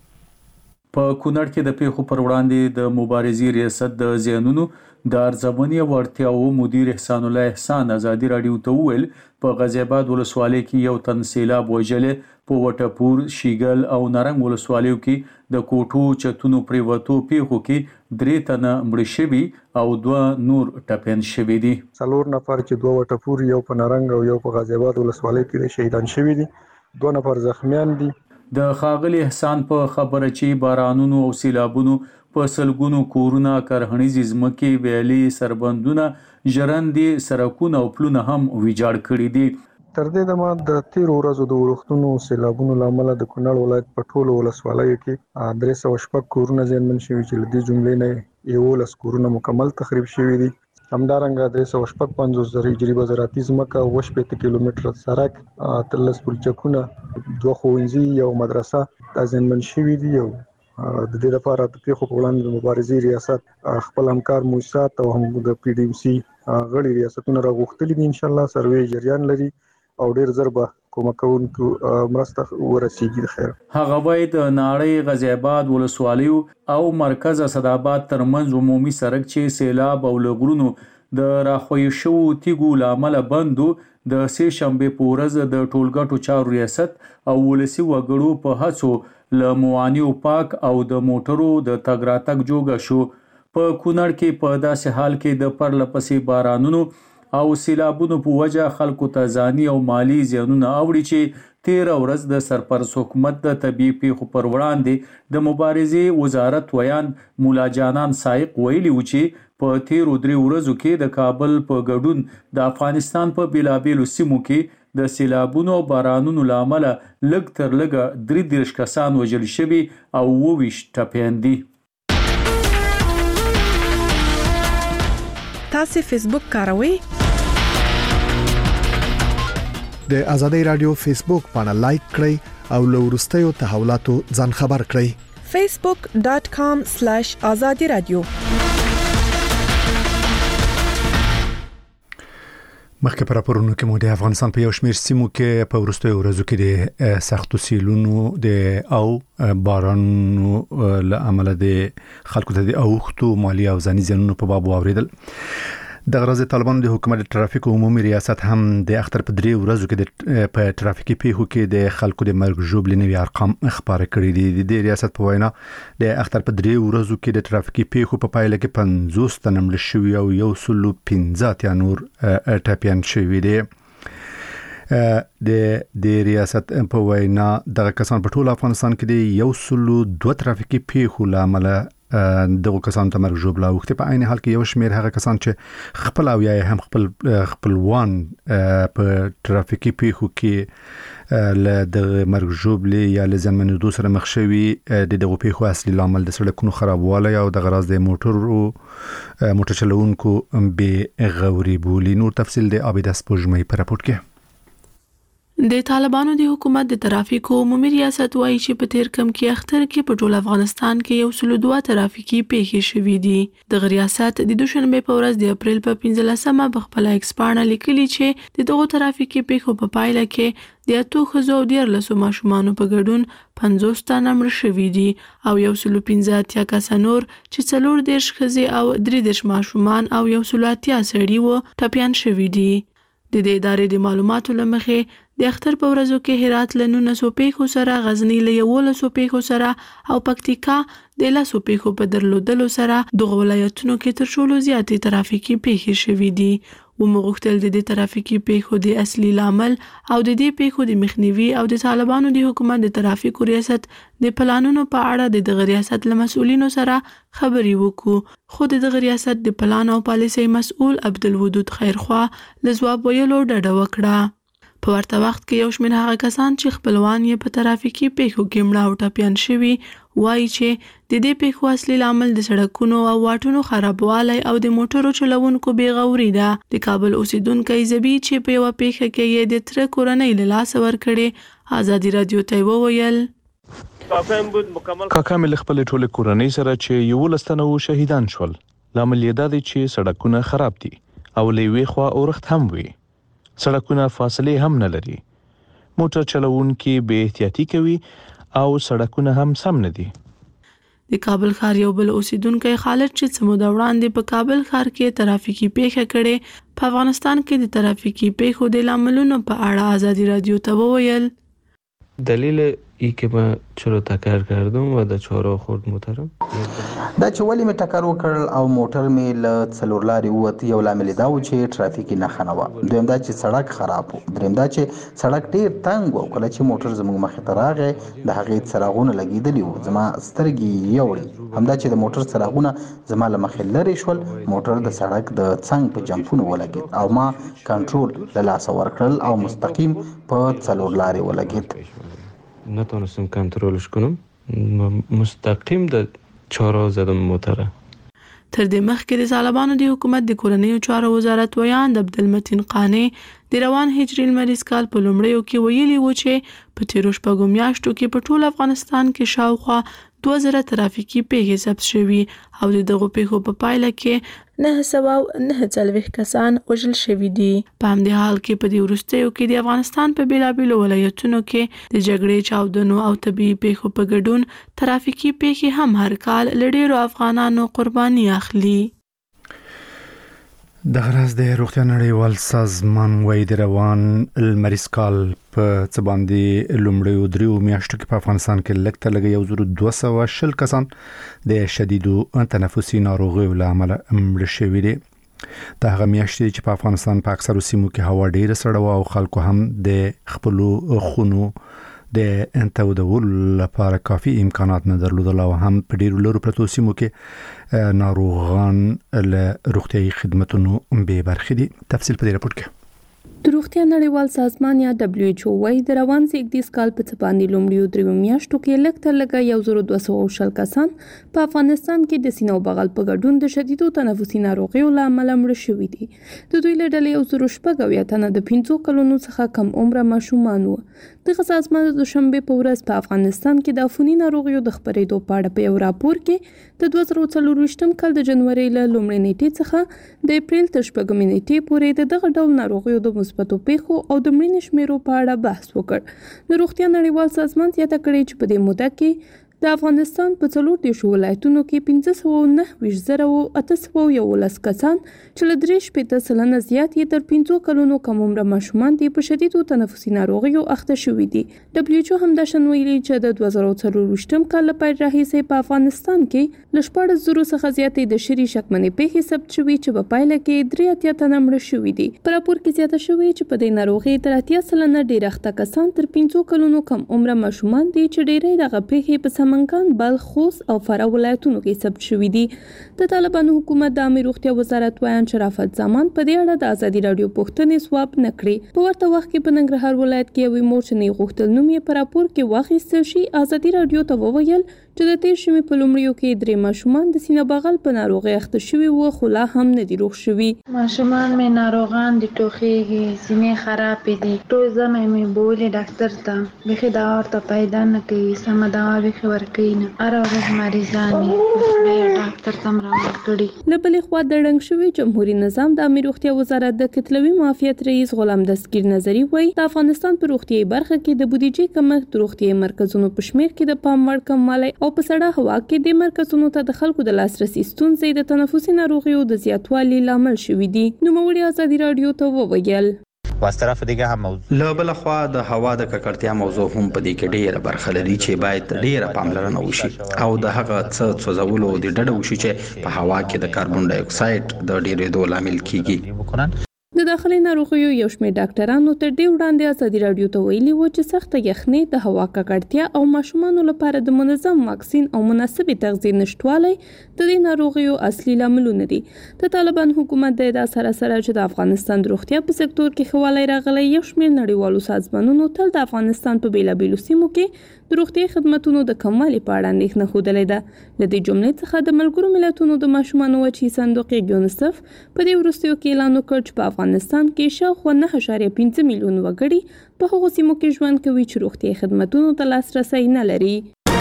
کې. په کونړ کې د پیښو پر وړاندې د مبارزې ریاست د زیانونو د ارزونې او اړتیاو مدیر احسان الله احسان ازادي راډیو ته وویل په غازی آباد ولسوالۍ کې یو تن سیلاب وژلې، په وټپور، شیګل او نارنګ ولسوالیو کې د کوټو چتونو پریوتو پیښو کې 3 تنه مړ شوي او 2 نور ټپیان شوي دي. 4 نفر چې 2 وټپور، یو په نارنګ او یو په غازی آباد ولسوالۍ کې شهیدان شوي دي، 2 نفر زخمیان دي. د خاغلی احسان په خبره چې بارانونو او سیلابونو په سلګونو کورونه، کرهنیز ځمکې، ویلې، سربندونه، ژرندې، سړکونه او پلونه هم ویجاړ کړي دي. تر دې دمه د 13 ورځو د ورښتونو سیلابونو لامل د کونړ ولایت په ټولو ولسوالیو کې 306 کورونه زیانمن شوي چې له دې جملې نه 11 کورونه مکمل تخریب شوي دي. همدارنګه 355 هجري زراعتي ځمکه، 80 کیلومتره سړک، 13 پلچکونه، 2 ښوونځي، یو مدرسه زیانمن شوي دي. د دې لپاره د پیښو په وړاندې د مبارزې ریاست خپل همکار موسسات او هم د پی ډی ام سی غړي ریاستونه راغوښتلي دي. ان شاء الله سروې جریان لري او ډیر ضرر به کومک کوونکو مرسته ورسیږي. خیر هغه وایي د ناړۍ، غازی آباد ولسوالیو او مرکز اسداباد ترمنځ عمومي سړک چې سیلاب او لغړونو د راخوي شو تیګو لامل بندو د سې شنبه په ورځ د ټولګټو چارو ریاست او ولسی وګړو په هڅو له موانیو پاک او د موټرو د تګ راتګ جوګه شو. په کونړ کې په داسې حال کې د پرلپسې بارانونو او سیلابونو په وجه خلکو ته ځاني او مالی زیانونه اوړي چې 13 ورځ د سرپرست حکومت د طبيعي پیښو پر وړاندې د مبارزې وزارت ویان مولا جانان سایق ویلي و چې په 13 ورځو کې د کابل په ګډون د افغانستان په بیلابیلو سیمو کې د سیلابونو او بارانونو لامل لږ تر لږه 33 کسان وژل شوي او 20 ټپیان دي. تاسو فیسبوک کاروئ؟ د ازادي رادیو فیسبوک باندې لایک کړئ او له وروستیو تحولاتو ځان خبر کړئ. facebook.com/azadi radio. مخکې پر راپورونو کې مو د افغانستان په یو شمېر سیمو کې په وروستیو ورځو کې د سختو سیلونو او بارانونو له امله د خلکو ته د اوښتو مالي او ځاني زیانونو په باب واوریدل. د غرض طالبانو د حکومت ټرافیک عمومي ریاست هم د اختر په 3 ورځو کې په ټرافیکي پیښو کې د خلکو د مرګ ژوبلې نوي ارقام خبره کړي دي. د ریاست په وینا د اختر په 3 ورځو کې د ټرافیکي پیښو په پایله کې 50 تنه مړ شوي او 115 نور ټپیان شوي دي. د ریاست په وینا دغه کسان په ټول افغانستان کې د 102 ټرافیکي پیښو لامل دغه کسان ته مرګ ژوبلا وخت په عین حال کې یو شمېر هغه کسان چې خپل او یا هم خپلوان په ټرافیکي پیښو کې له د مرګ ژوبلې یا لزمنو سره مخ شوي دغه پیښو اصلي لامل د سړکونو خرابوالی او د غراض د موټر چلوونکو به غوري بولی. نور تفصیل د عابد اسپوږمۍ په راپور کې. د طالبانو د حکومت د ترافیکو عمومي ریاست وایي چې په تیر کم کې اختر کې په ټول افغانستان کې 102 ترافیکي پیښې شوې دي. د ریاست د دوشنبه په ورځ د اپریل په 15مه په خپل ایکسپارنه لیکلي چې دغه ترافیکي پیښو په پایله کې د 8 ښځو او 14 ماشومانو په ګډون 50 تنه مړ شوي دي او 115 کسان نور چې 14 ښځې او 3 ماشومان او 180 سړي وو ټپیان شوي دي. د دې ادارې د معلوماتو لمخې د اختر په ورځو کې هرات له 900 پیښو سره، غزنی له 1100 پیښو سره او پکتیکا د 100 پیښو په درلودلو سره دغه ولایتونو کې تر ټولو زیاتې ترافیکي پیښې شوې دي. ومغوښتل د دې ترافیکي پیښو د اصلي لامل او د دې پیښو د مخنیوي او د طالبانو د حکومت د ترافیکو ریاست د پلانونو په اړه د دغه ریاست له مسؤلینو سره خبرې وکړو. خو د دغه ریاست د پلان او پالیسۍ مسؤل عبدالودود خیرخوا له ځواب ویلو ډډه وکړه. په ورته وخت کې یو شمېر هغه کسان چې خپلوان یې په ترافیکي پیښو کې مړه او ټپیان شوي وایي چې د دې پیښو اصلي لامل د سړکونو او واټونو خرابوالی او د موټرو چلوونکو بېغوري ده. د کابل اوسیدونکی زبی چې په یوه پیښه کې یې د تره کورنۍ له لاسه ورکړې ازادي راډیو ته وویل کاکا مې له خپلې ټولې کورنۍ سره چې 11 تنه شهیدان شول. لامل یې دا دی چې سړکونه خراب دي او له یوې خوا اورښت هم وي. سړکونه فاصلې هم نه لري. موټر چلوونکي بې احتیاطي کوي او سړکونه هم سم نه دي. د کابل ښار یو بل اوسیدونکی خالد چې څه موده وړاندې په کابل ښار کې ترافیکي پیښه کړې، په افغانستان کې د ترافیکي پیښو د لاملونو په اړه ازادي راډیو ته وویل دلیل ای که من چرا تکر کردم و در چهارراه خورد موترم دا چې ولې مې ټکر وکړ او موټر مې له څلور لارې ووت، یو لامل دا و چې ټرافیکي نښه نه وه، دویم دا چې سړک خراب و، دریم دا چې سړک ډېر تنګ و. کله چې موټر زموږ مخې ته راغی د هغې څراغونه لګېدلي وو، زما سترګې یوړې. همدا چې د موټر څراغونه زما له مخې لرې شول، موټر د سړک د څنګ په جمپونو ولګېد او ما کنټرول له لاسه ورکړل او مستقیم په څلور لارې ولګېد. نتونستم کنترلش کنم، مستقیم د چهارراه زدم موتره. تر دې مخکې د طالبانو د حکومت د کورنیو چارو وزارت ویاند عبدالمتین قانی د روان هجري لمریز کال په لومړیو کې ویلي و چې په تیرو شپږو میاشتو کې په ټول افغانستان کې شاوخوا 2000 ترافیکي پیښې ثبت شوي او د دغو پیښو په پایله کې 949 کسان وژل شوي دي. په همدې حال کې په دې وروستیو کې د افغانستان په بیلابیلو ولایتونو کې د جګړې، چاودنو او طبیعي پیښو په ګډون ترافیکي پیښې هم هر کال له ډېرو افغانانو قرباني اخلي. د غرض د روغتیا نړیوال سازمان وایي د روان لمریز کال په څه باندې لومړیو دریو میاشتو کې په افغانستان کې لږ تر لږه 1220 کسان د شدیدو تنفسي ناروغیو له امله مړه شوي دي. د هغه میاشتې چې په افغانستان په اکثرو سیمو کې هوا ډېره سړه وه او خلکو هم د خپلو خونو د تودولو لپاره کافي امکانات نه درلودل او هم په ډېرو لرو پرتو سیمو کې ناروغان له روغتیايي خدماتو بې برخې دي. تفصیل په دې راپور کې. د روغتیا نړیوال سازمان یا WHO وايي د روان زیږدیز کال په څه باندې لومړیو دریو میاشتو کې لږ تر لږه 1220 کسان په افغانستان کې د سینې او بغل په ګډون د شدیدو تنفسي ناروغیو له امله مړه شوي دي. د دوی له ډلې 190 تنه د 15 کلونو څخه کم عمره ماشومان وو. دغه سازمان د دوشنبه په ورځ په افغانستان کې د عفوني ناروغیو د خپرېدو په اړه په یو راپور کې د 2024 کال د جنوري له لومړۍ نیټې څخه د اپریل تر شپږمې نیټې پورې دغه ډول ناروغیو د مثبتو پیښو او د مړینې شمیرو په اړه بحث وکړ. د روغتیا نړیوال سازمان زیاته کړې چې په دې موده کې د افغانستان په 40 ولایتونو کې 509,811 کسان چې له 3% زیات یې تر 15 کلونو کم عمره ماشومان دي په شدیدو تنفسي ناروغیو اخته شوي دي. WHO همداشان ویلي چې د 2024 کال له پیل راهیسې په افغانستان کې له 14,000 څخه زیاتې د شری شکمنې پیښې ثبت شوي چې په پایله کې 83 تنه مړه شوي دي. په راپور کې زیاته شوی چې په دې ناروغي تر 80% ډېر اخته کسان تر 15 کلونو کم عمره ماشومان دي چې ډېری دغه پیښې په سمنګان، بلخ، خوست او فراه ولایتونو کې ثبت شوي دي. د طالبانو حکومت د عامه روغتیا وزارت ویان شرافت زمان په دې اړه د ازادي راډیو پوښتنې ځواب نه کړې. په ورته وخت کې په ننګرهار ولایت کې یوې مور چې نه غوښتل نوم یې په راپور کې واخیستل شي ازادي راډیو ته وویل چې د تیر شمې په لومړیو کې 3 ماشومان د سینه بغل په ناروغي اخته شوي وو خو لا هم نه دي روغ شوي. ماشومان مې ناروغان دي، ټوخېږي، سینې خرابې دي، ټول ځمه مې بولې ډاکټر ته، بیخي دوا ورته پیدا نه کوي، سمه دوا بیخي ورکوي نه، هره ورځ مریضان یې ډاکټر ته راوړل کړي. له بلې خوا د ړنګ شوي جمهوریت نظام د عامه روغتیا وزارت د کتلوي معافیت رئیس غلام دستگیر نظری وایي د افغانستان په روغتیايي برخه کې د بودیجې کمښت د روغتیايي مرکزونو په شمېر کې د پام وړ کموالی او په سړه هوا کې د مرکزونو ته د خلکو د لاسرسي ستونزې د تنفسي ناروغیو د زیاتوالي لامل شوي دي. نوموړي ازادي راډیو ته وویل و از طرف دیگه هم موضوع له بل خوا د هوا د ککړتیا موضوع هم په دې کې ډیره برخه لري چې باید ډیره پاملرنه وشي او د هغه څه سوزولو د ډډه وشي چې په هوا کې د کاربن ډای اکساید د ډیرېدو لامل کیږي. د داخلي ناروغیو یو شمېر ډاکټرانو تر دې وړاندې ازادي راډیو ته ویلي و چې سخته یخنۍ د هوا ککړتیا او ماشومانو لپاره د منظم واکسین او مناسبې تغذیې نشټوالی د دې ناروغیو اصلي لاملونه دي. د طالبان حکومت د ادعا سره چې د افغانستان د روغتیا په سکتور کې ښه والی راغلی، یو شمېر نړیوالو سازمانونو تل د افغانستان په بیلابیلو سیمو کې د روغتیا خدماتونو د کموالي په اړه اندېښنه ښودلې ده. له دې جملې څخه د ملګرو ملتونو د ماشومانو وچې صندوق یونیسف په دې وروستیو کې اعلان وکړ چې په افغانستان کې شاوخوا 9.5 میلیون وګړي په هغو سیمو کې ژوند کوي چې روغتیايي خدماتونو ته لاسرسی نه لري.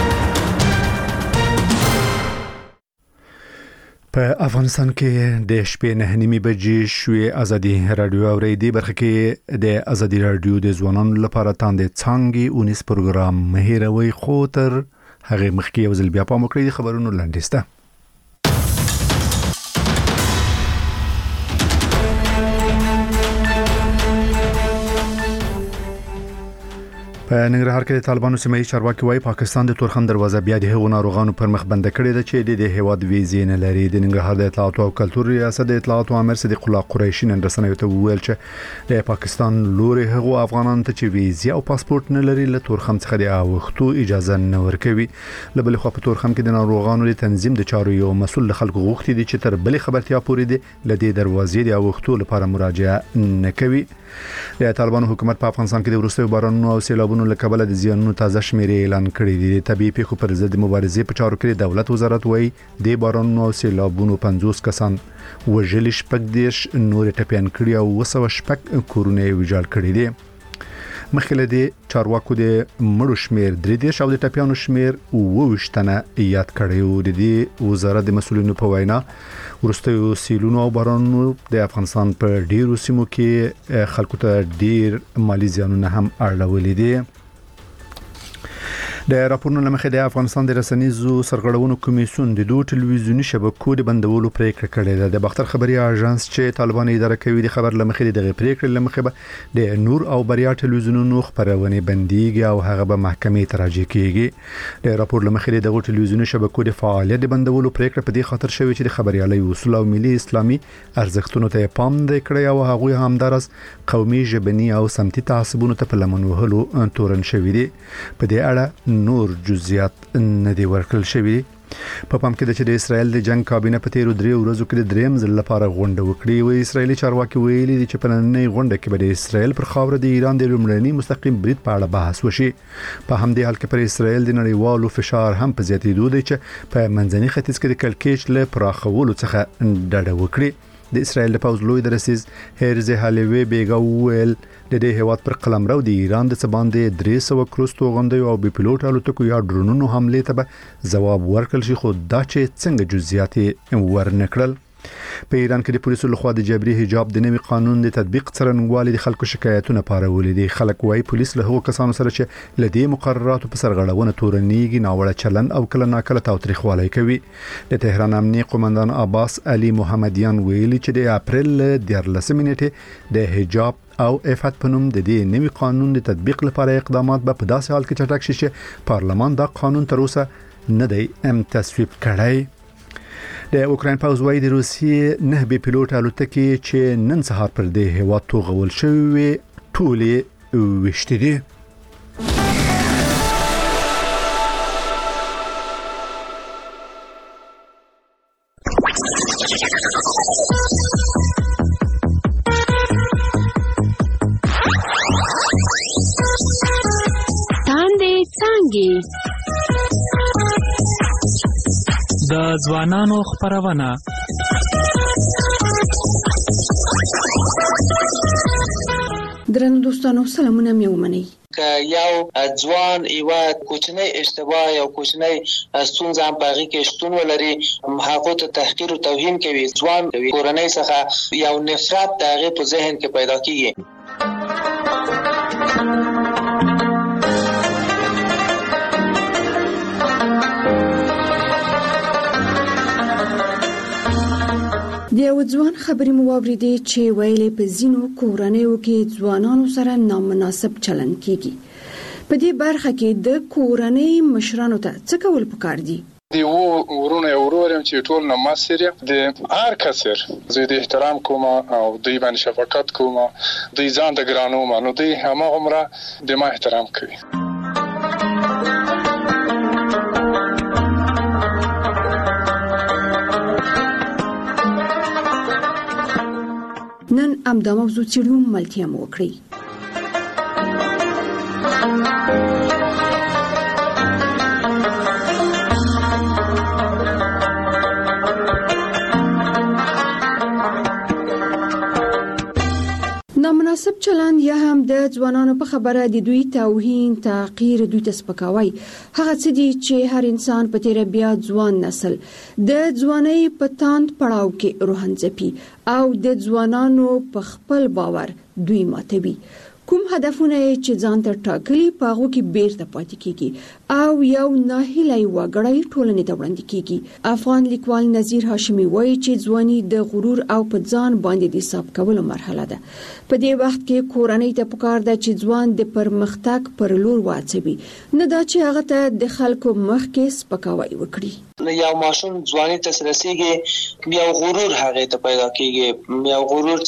په افغانستان کې د شپې 9:30 بجې شوې ازادي رادیو اوریدي برخه کې د ازادي رادیو د ځوانانو لپاره تاندې څنګه اونیس پروګرام مهیروي خو تر هغه مخکې یو ځل بیا په مکرې خبرونو لاندېسته. په ننګرهار کې د طالبانو سیمایي چارواکي وايي پاکستان د تورخم دروازه بیا د هغو ناروغانو پر مخ بند کړې ده چې د هیواد ویزې نه لري. د ننګرهار د اطلاعات او کلتور ریاست د اطلاعات امر صدیق الله قریشي نن رسنیو ته وویل چې د پاکستان لوري هغو افغانانو ته چې ویزې او پاسپورت نه لري له تورخم څخه د اوختو اجازه نه ورکوي. له بل خوا په تورخم کې د ناروغانو د تنظیم د چارو یو مسول خلکو غوښتي دي چې تر بلې خبرتیا پورې د لدې دروازې د اوختو لپاره مراجعه نه کوي. د طالبانو حکومت په افغانستان کې د وروستیو بارانونو او سیلابونو له کبله د زیانونو تازه شمیرې اعلان کړي دي. د طبيعي پیښو پر ضد مبارزې په چارو کې د دولت وزارت وايي د بارانونو او سیلابونو 50 کسان وژل، 14 نور ټپيان کړي او 206 کورونه ویجاړ کړي دي. مخکې د چارواکو د مړو شمیر 3 او د ټپيانو شمیر 22 یاد کړي. د دې وزارت د مسولینو په وینا ورستیو سیلونو او بارانونو د افغانستان په ډیرو سیمو کې خلکو ته ډیر مالی زیانونه هم اړولې دي. د راپورونو لمخې د افغانستان د رسنیزو سرغړونو کمیسیون د دوه ټلویزیونی شبکو د بندولو پریکړه کړې ده. د باختر خبري اژانس چې طالبان اداره کوي د خبر لمخې دغه پریکړه لمخې به د نور او بریا ټلویزیونونو خبرونه بنديږي او هغه به محکمې ته راجع کیږي. د راپور لمخې دغه ټلویزیونی شبکو د فعالیت بندولو پریکړه په دې خاطر شوې چې د خبريالي اصول او ملي اسلامي ارزښتونو ته پام دی کړی او هغه همدارس قومي ژبني او سمتي تعصبونو ته په لمن وهلو تورن شوې دي. په دې اړه نور جزئیات نه دی ورکړل شوی. په پام کې د چې د اسرائیل د جنگ کابینه په تیرو 3 ورځو کې د دریم ځل لپاره غونډه وکړي. و اسرائیلي چارواکي ویلي دي چې په نننۍ غونډه کې به د اسرائیل پر خاوره د ایران د لومړني مستقیم برید په اړه بحث وشي. په همدې حال کې پر اسرائیل د نړیوالو فشار هم په زیاتېدو دی چې په منځني ختیځ کې د کړکېچ له پراخولو څخه ډډه وکړي. د اسرائیل د پوز لوی درسیز هرزه هالیوی بیګا ویل د دې هیواد پر قلمرو د ایران د سباندې 300 کروز توغندې او بي پيلوټ الوتکو یا ډرونونو حمله ته جواب ورکړل شي، خو دا چې څنګه جزئیات ورنکړل. په ایران کې د پولیسو لخوا د جبري حجاب د نوي قانون د تطبیق څرنګوالي د خلکو شکایتونه پارولې دي. خلک وايي پولیس له هغو کسانو سره چې لدې مقرراتو په سرغړونه تورنيږي ناوړه چلند او کله ناکله تاوتریخوالی کوي. د تهران امنیه قومندان عباس علي محمدیان ویلي چې د اپریل 14 نیټه د حجاب او افات په نوم د دې نوي قانون د تطبیق لپاره اقدامات به په داسې حال کې چټک شي چې پارلمان دا قانون تر اوسه نه دی تصویب کړی. د اوکراین پوز وايي د روسیې 9 بي پيلوټ الوتکې چې نن سهار پر دې هیواد توغول شوې ټولې وشتې دي. تاندې څنګه د ځوانانو خبرونه درنو دوستانو سلامونه مې ومنئ. که یو ځوان یو کوچنی اشتباه یا کوچنی ستونزه هم باغی کې شتون ولري هغه ته تحقیر او توهین کوي، ځوان کورنۍ څخه یو نفرت دغه په ذهن کې پیدا کیږي. د د یو ځوان خبرې مو واورېدې چې ویلې په ځینو کورنیو کې ځوانانو سره نامناسب چلند کیږي. په دې برخه کې د کورنۍ مشرانو ته څه کول پکار دي؟ دی ورونه ورورم چې ټول نه ماسره د هر کسر زه د احترام کوم او دوی باندې شفقت کوم، دوی ځان د ګرانو مانو دوی هم عمره د ما احترام کوي. نن امدا موضوع چیرون ملتیا مو وکړي. نامناسب چلند یا هم د ځوانانو په خبره د دوی توهین، تحقیر، دوی ته سپکاوی هغه څه دي چې هر انسان په تیر بیا ځوان نسل د ځوانۍ په تاند پړاو کې روحن ځپي او د ځوانانو په خپل باور دوی ماتوي. کوم هدفونه چې ځان ته ټاکلي په هغو کې بیرته پاتې کیږي او یو ناهیلی وګړی ټولنې ته وړاندې کیږي. افغان لیکوال نذیر هاشمي وایي چې ځواني د غرور او په ځان باندې د حساب کولو مرحله ده. په دې وخت کې کورنۍ ته پکار ده چې ځوان د پرمختګ پر لور واچوي، نه دا چې هغه ته د خلکو مخ کې سپکاوی وکړي. یو ماشوم ځواني ته رسیږي، یو غرور هغه ته پیدا کیږي، یو غرور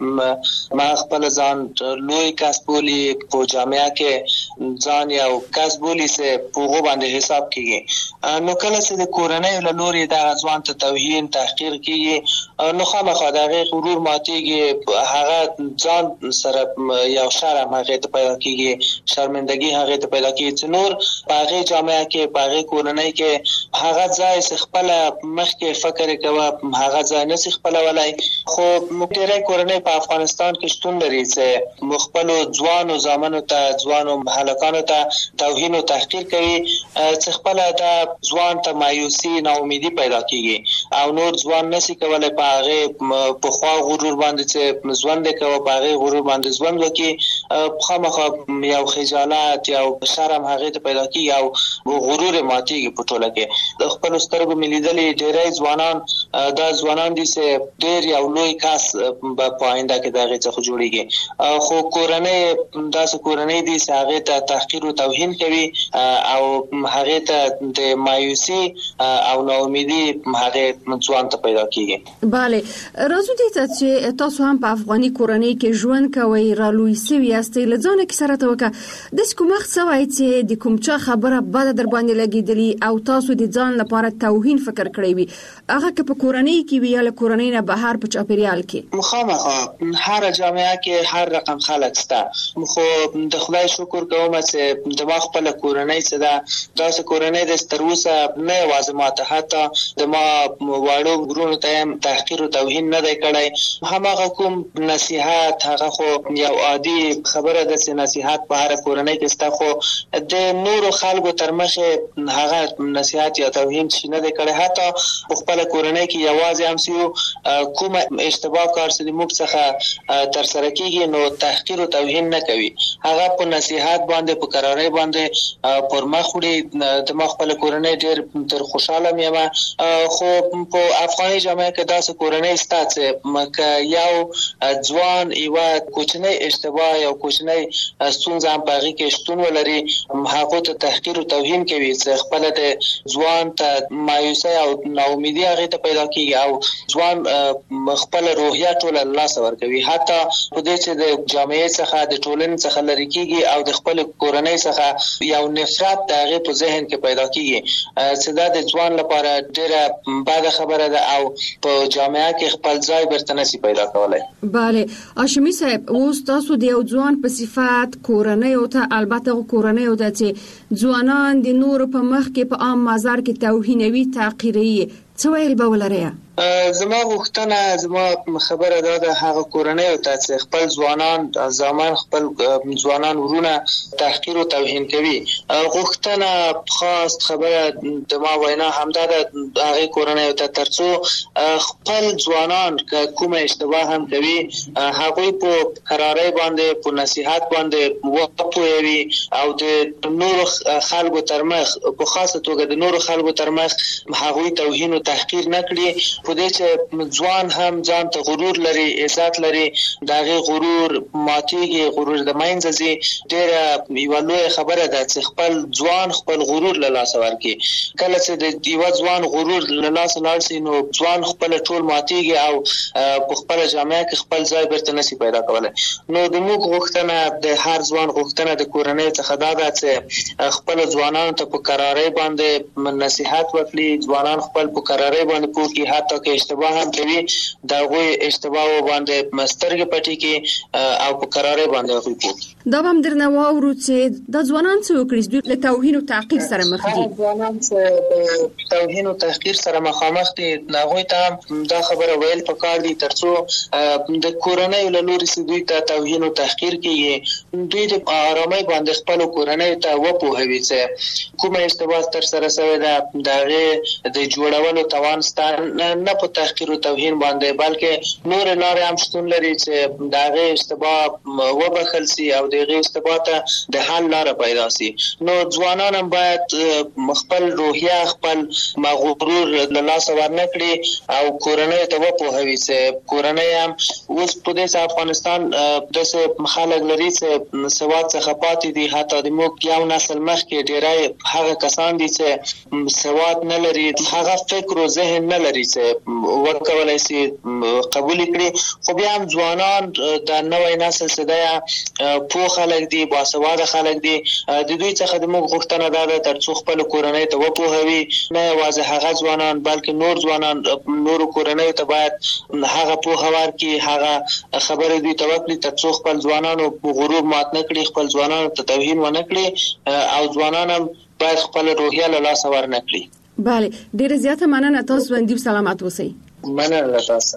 چې ما خپل ځان لوی کس بولی په جامعه کې ځان یو کس بولی چې په غو باندې حساب کیږي. نو کله چې د کورنۍ له لوري د ځوان ته توهین، تحقیر کیږي، نو خامخا د غرور ماتيږي، هغه ځان سره یو شرم هغه ته پیدا کیږي، شرمندگی هغه ته پیدا کیږي چې نور هغه جامعه کې، هغه کورنۍ کې هغه ځای چې خپل مخ کې فکر کوي، هغه ځای نه خپل ولای. خو مکتره کورنۍ په افغانستان کې شتون لري چې مخبل ځوانو زامنو ته، ځوانو هلکانو ته توهین او تحقیر کوي، چې خپل د ځوان ته مایوسی، ناامیدي پیدا کیږي او نور ځوان نشي کولای په هغه په خوا غرور باندې چې ژوند کوي، په هغه غرور باندې ژوند وکي، خامخا یو خجالت، یو شرم هغه ته پیدا کیږي او غرور ماتيږي په ټوله کې. د خپل سترګو ملیدلې ډېری ځوانان دا ځوانان دي چې ډېر یو لوی کس په آینده کې دغه څخه جوړیږي. خو کورنۍ داسې کورنۍ دي چې هغه ته تحقیر او توهین کوي او هغه ته د مایوسی او ناامیدي هغه ځوان ته پیدا کیږي. bale راځو دې ته چې تاسو هم په افغاني کورنۍ کې ژوند کوئ، را لوی سوي یاستئ، له ځانه کې سره ته وکړه د کوم وخت سوای چې د کوم چا خبره بده در باندې لګیدلی او تاسو د ځان لپاره توهین فکر کړی وي، هغه که په کورنۍ کې وي یا له کورنۍ نه بهر په چاپیریال کې؟ مخامخ هر جامعه کې هر رقم خلک شته، خو د خدای شکر کوم چې د ما خپل کورنۍ څخه داسې کورنۍ د ستروسه نه یوازې ماته، حتی د ما واړو ورونو ته تحقیر او توهین نه دی کړی. هماغه کوم نصيحت هغه خو یو عادي خبره ده چې نصيحت په هر کورنۍ کې شته، خو د نورو خلکو تر مخه هغه نصيحت یا توهین شي نه دی کړی. حتی په خپل کورنۍ کې یوازې هم سیو کوم اشتباه کار چې موږ څخه تر سره کیږي، نو تحقیر او توهین نه کوي، هغه په نصيحت باندې، په قرارۍ باندې پر مخ وړي. د ما خپل کورنۍ ډېر تر خوشاله مې، خو په افغاني جامعه کې داسې کورنۍ شته چې یو ځوان یو کوچنی اشتباه یا کوچنی ستونزه هم پغې کې شتون ولري، هغه ته تحقیر او توهین کوي، چې خپل د ځوان ته مایوسی او ناامیدي هغه ته پیدا کیږي او ځوان خپل روحیه ټول الله سره کوي. حتی په دې چې د جامعه څخه، د ټولنې څخه لري کیږي او د خپل کورنۍ څخه یو نفرت د هغه په ذهن کې پیدا کیږي، چې دا د ځوان لپاره ډېره بده خبره ده او په جامعه کې خپل ځای برته نشي پیدا کولای. bale هاشمي صاحب، اوس تاسو د یو ځوان په صفات کورنۍ او ته البته کورنۍ او چې ځوانان د نور په مخ کې په عام مازار کې توهینوي، تحقیري، څه ویل به ولري؟ زما غوښتنه، زما خبره دا ده هغه کورنۍ او ته خپل ځوانان زمان، خپل ځوانان ورونه تحقیر او توهین کوي، غوښتنه خاص خبره د ما وینا همدا ده هغه کورنۍ او ته ترڅو خپل ځوانان کومه اشتباه هم کوي هغه په قرارۍ باندې، په نصيحت باندې وپوهوي او د نور خلکو ترمخ، په خاصه توګه د نور خلکو ترمخ هغه توهین او تحقیر نکړي په دې چې ځوان هم ځان ته غرور لري عزت لري داغه غرور ماتيږي غرور د ماینځ زی ډېر یو لوی خبره ده چې خپل ځوان خپل غرور له لاس ورکي کله چې د یو ځوان غرور له لاس لاړ شي نو ځوان خپل ټول ماتيږي او په خپل جامعه کې خپل ځای برته نشي پیدا کولای نو د موږ غوښتنه د هر ځوان غوښتنه د کورنۍ څخه دا ده چې خپل ځوانانو ته په قرارۍ باندې نصيحت وکړي ځوانان خپل په قرارۍ باندې پوښي حتی که اشتباه هم کوي دا غوي اشتباه باندې مسترګ پټي کې او په قرارۍ باندې پوښي دا هم درنه واورو چې د ځوانان څو کړي د توهین او تعقیب سره مخ دي ځوانان چې توهین او تحقیر سره مخامخ دي ناغوي ته دا خبره ویل پکار دي ترڅو د کورنۍ له لوري چې دوی ته توهین او تحقیر کوي دوی د آرامۍ باندې خپل کورنۍ ته وپوهوي چې کومه اشتباه تر سره شوی ده دغه د جوړولو توان ستان نه په تحقیر او توهین باندې بلکې نور لارې هم شتون لري چې دغه اشتباه وبخل سي او دغه اشتباه ته د حل لار پیدا سي نو ځوانان هم باید خپل روحیه خپل مغرور له لاس ورنکړي او کورنۍ ته وپوهوي چې کورنۍ هم اوس په دې افغانستان د خلک لري چې سواد څخه پاتې دي حتی د موږ یو نسل مخکې ډیری هغه کسان دي چې سواد نه لري هغه فکر او ذهن نه لري چې ورکولای شي قبول کړي خو بیا هم ځوانان د نوې نسل څخه پوه خلک دي باسواده خلک دي د دوی څخه د موږ غوښتنه ده ترڅو خپل کورنۍ ته وپوهوي نه یوازې هغه ځوانان بلکې نور ځوانان نور کورنۍ ته باید هغه پوهه ورکړي هغه خبره دوی ته وکړي ترڅو خپل ځوانانو غرور مات نه کړي خپل ځوانانو ته توهین ونه کړي او ځوانان هم باید خپل روحیه له لاسه ورنه کړي bale ډیره زیاته مننه تاسو باندې سلامات اوسئ مننه تاسو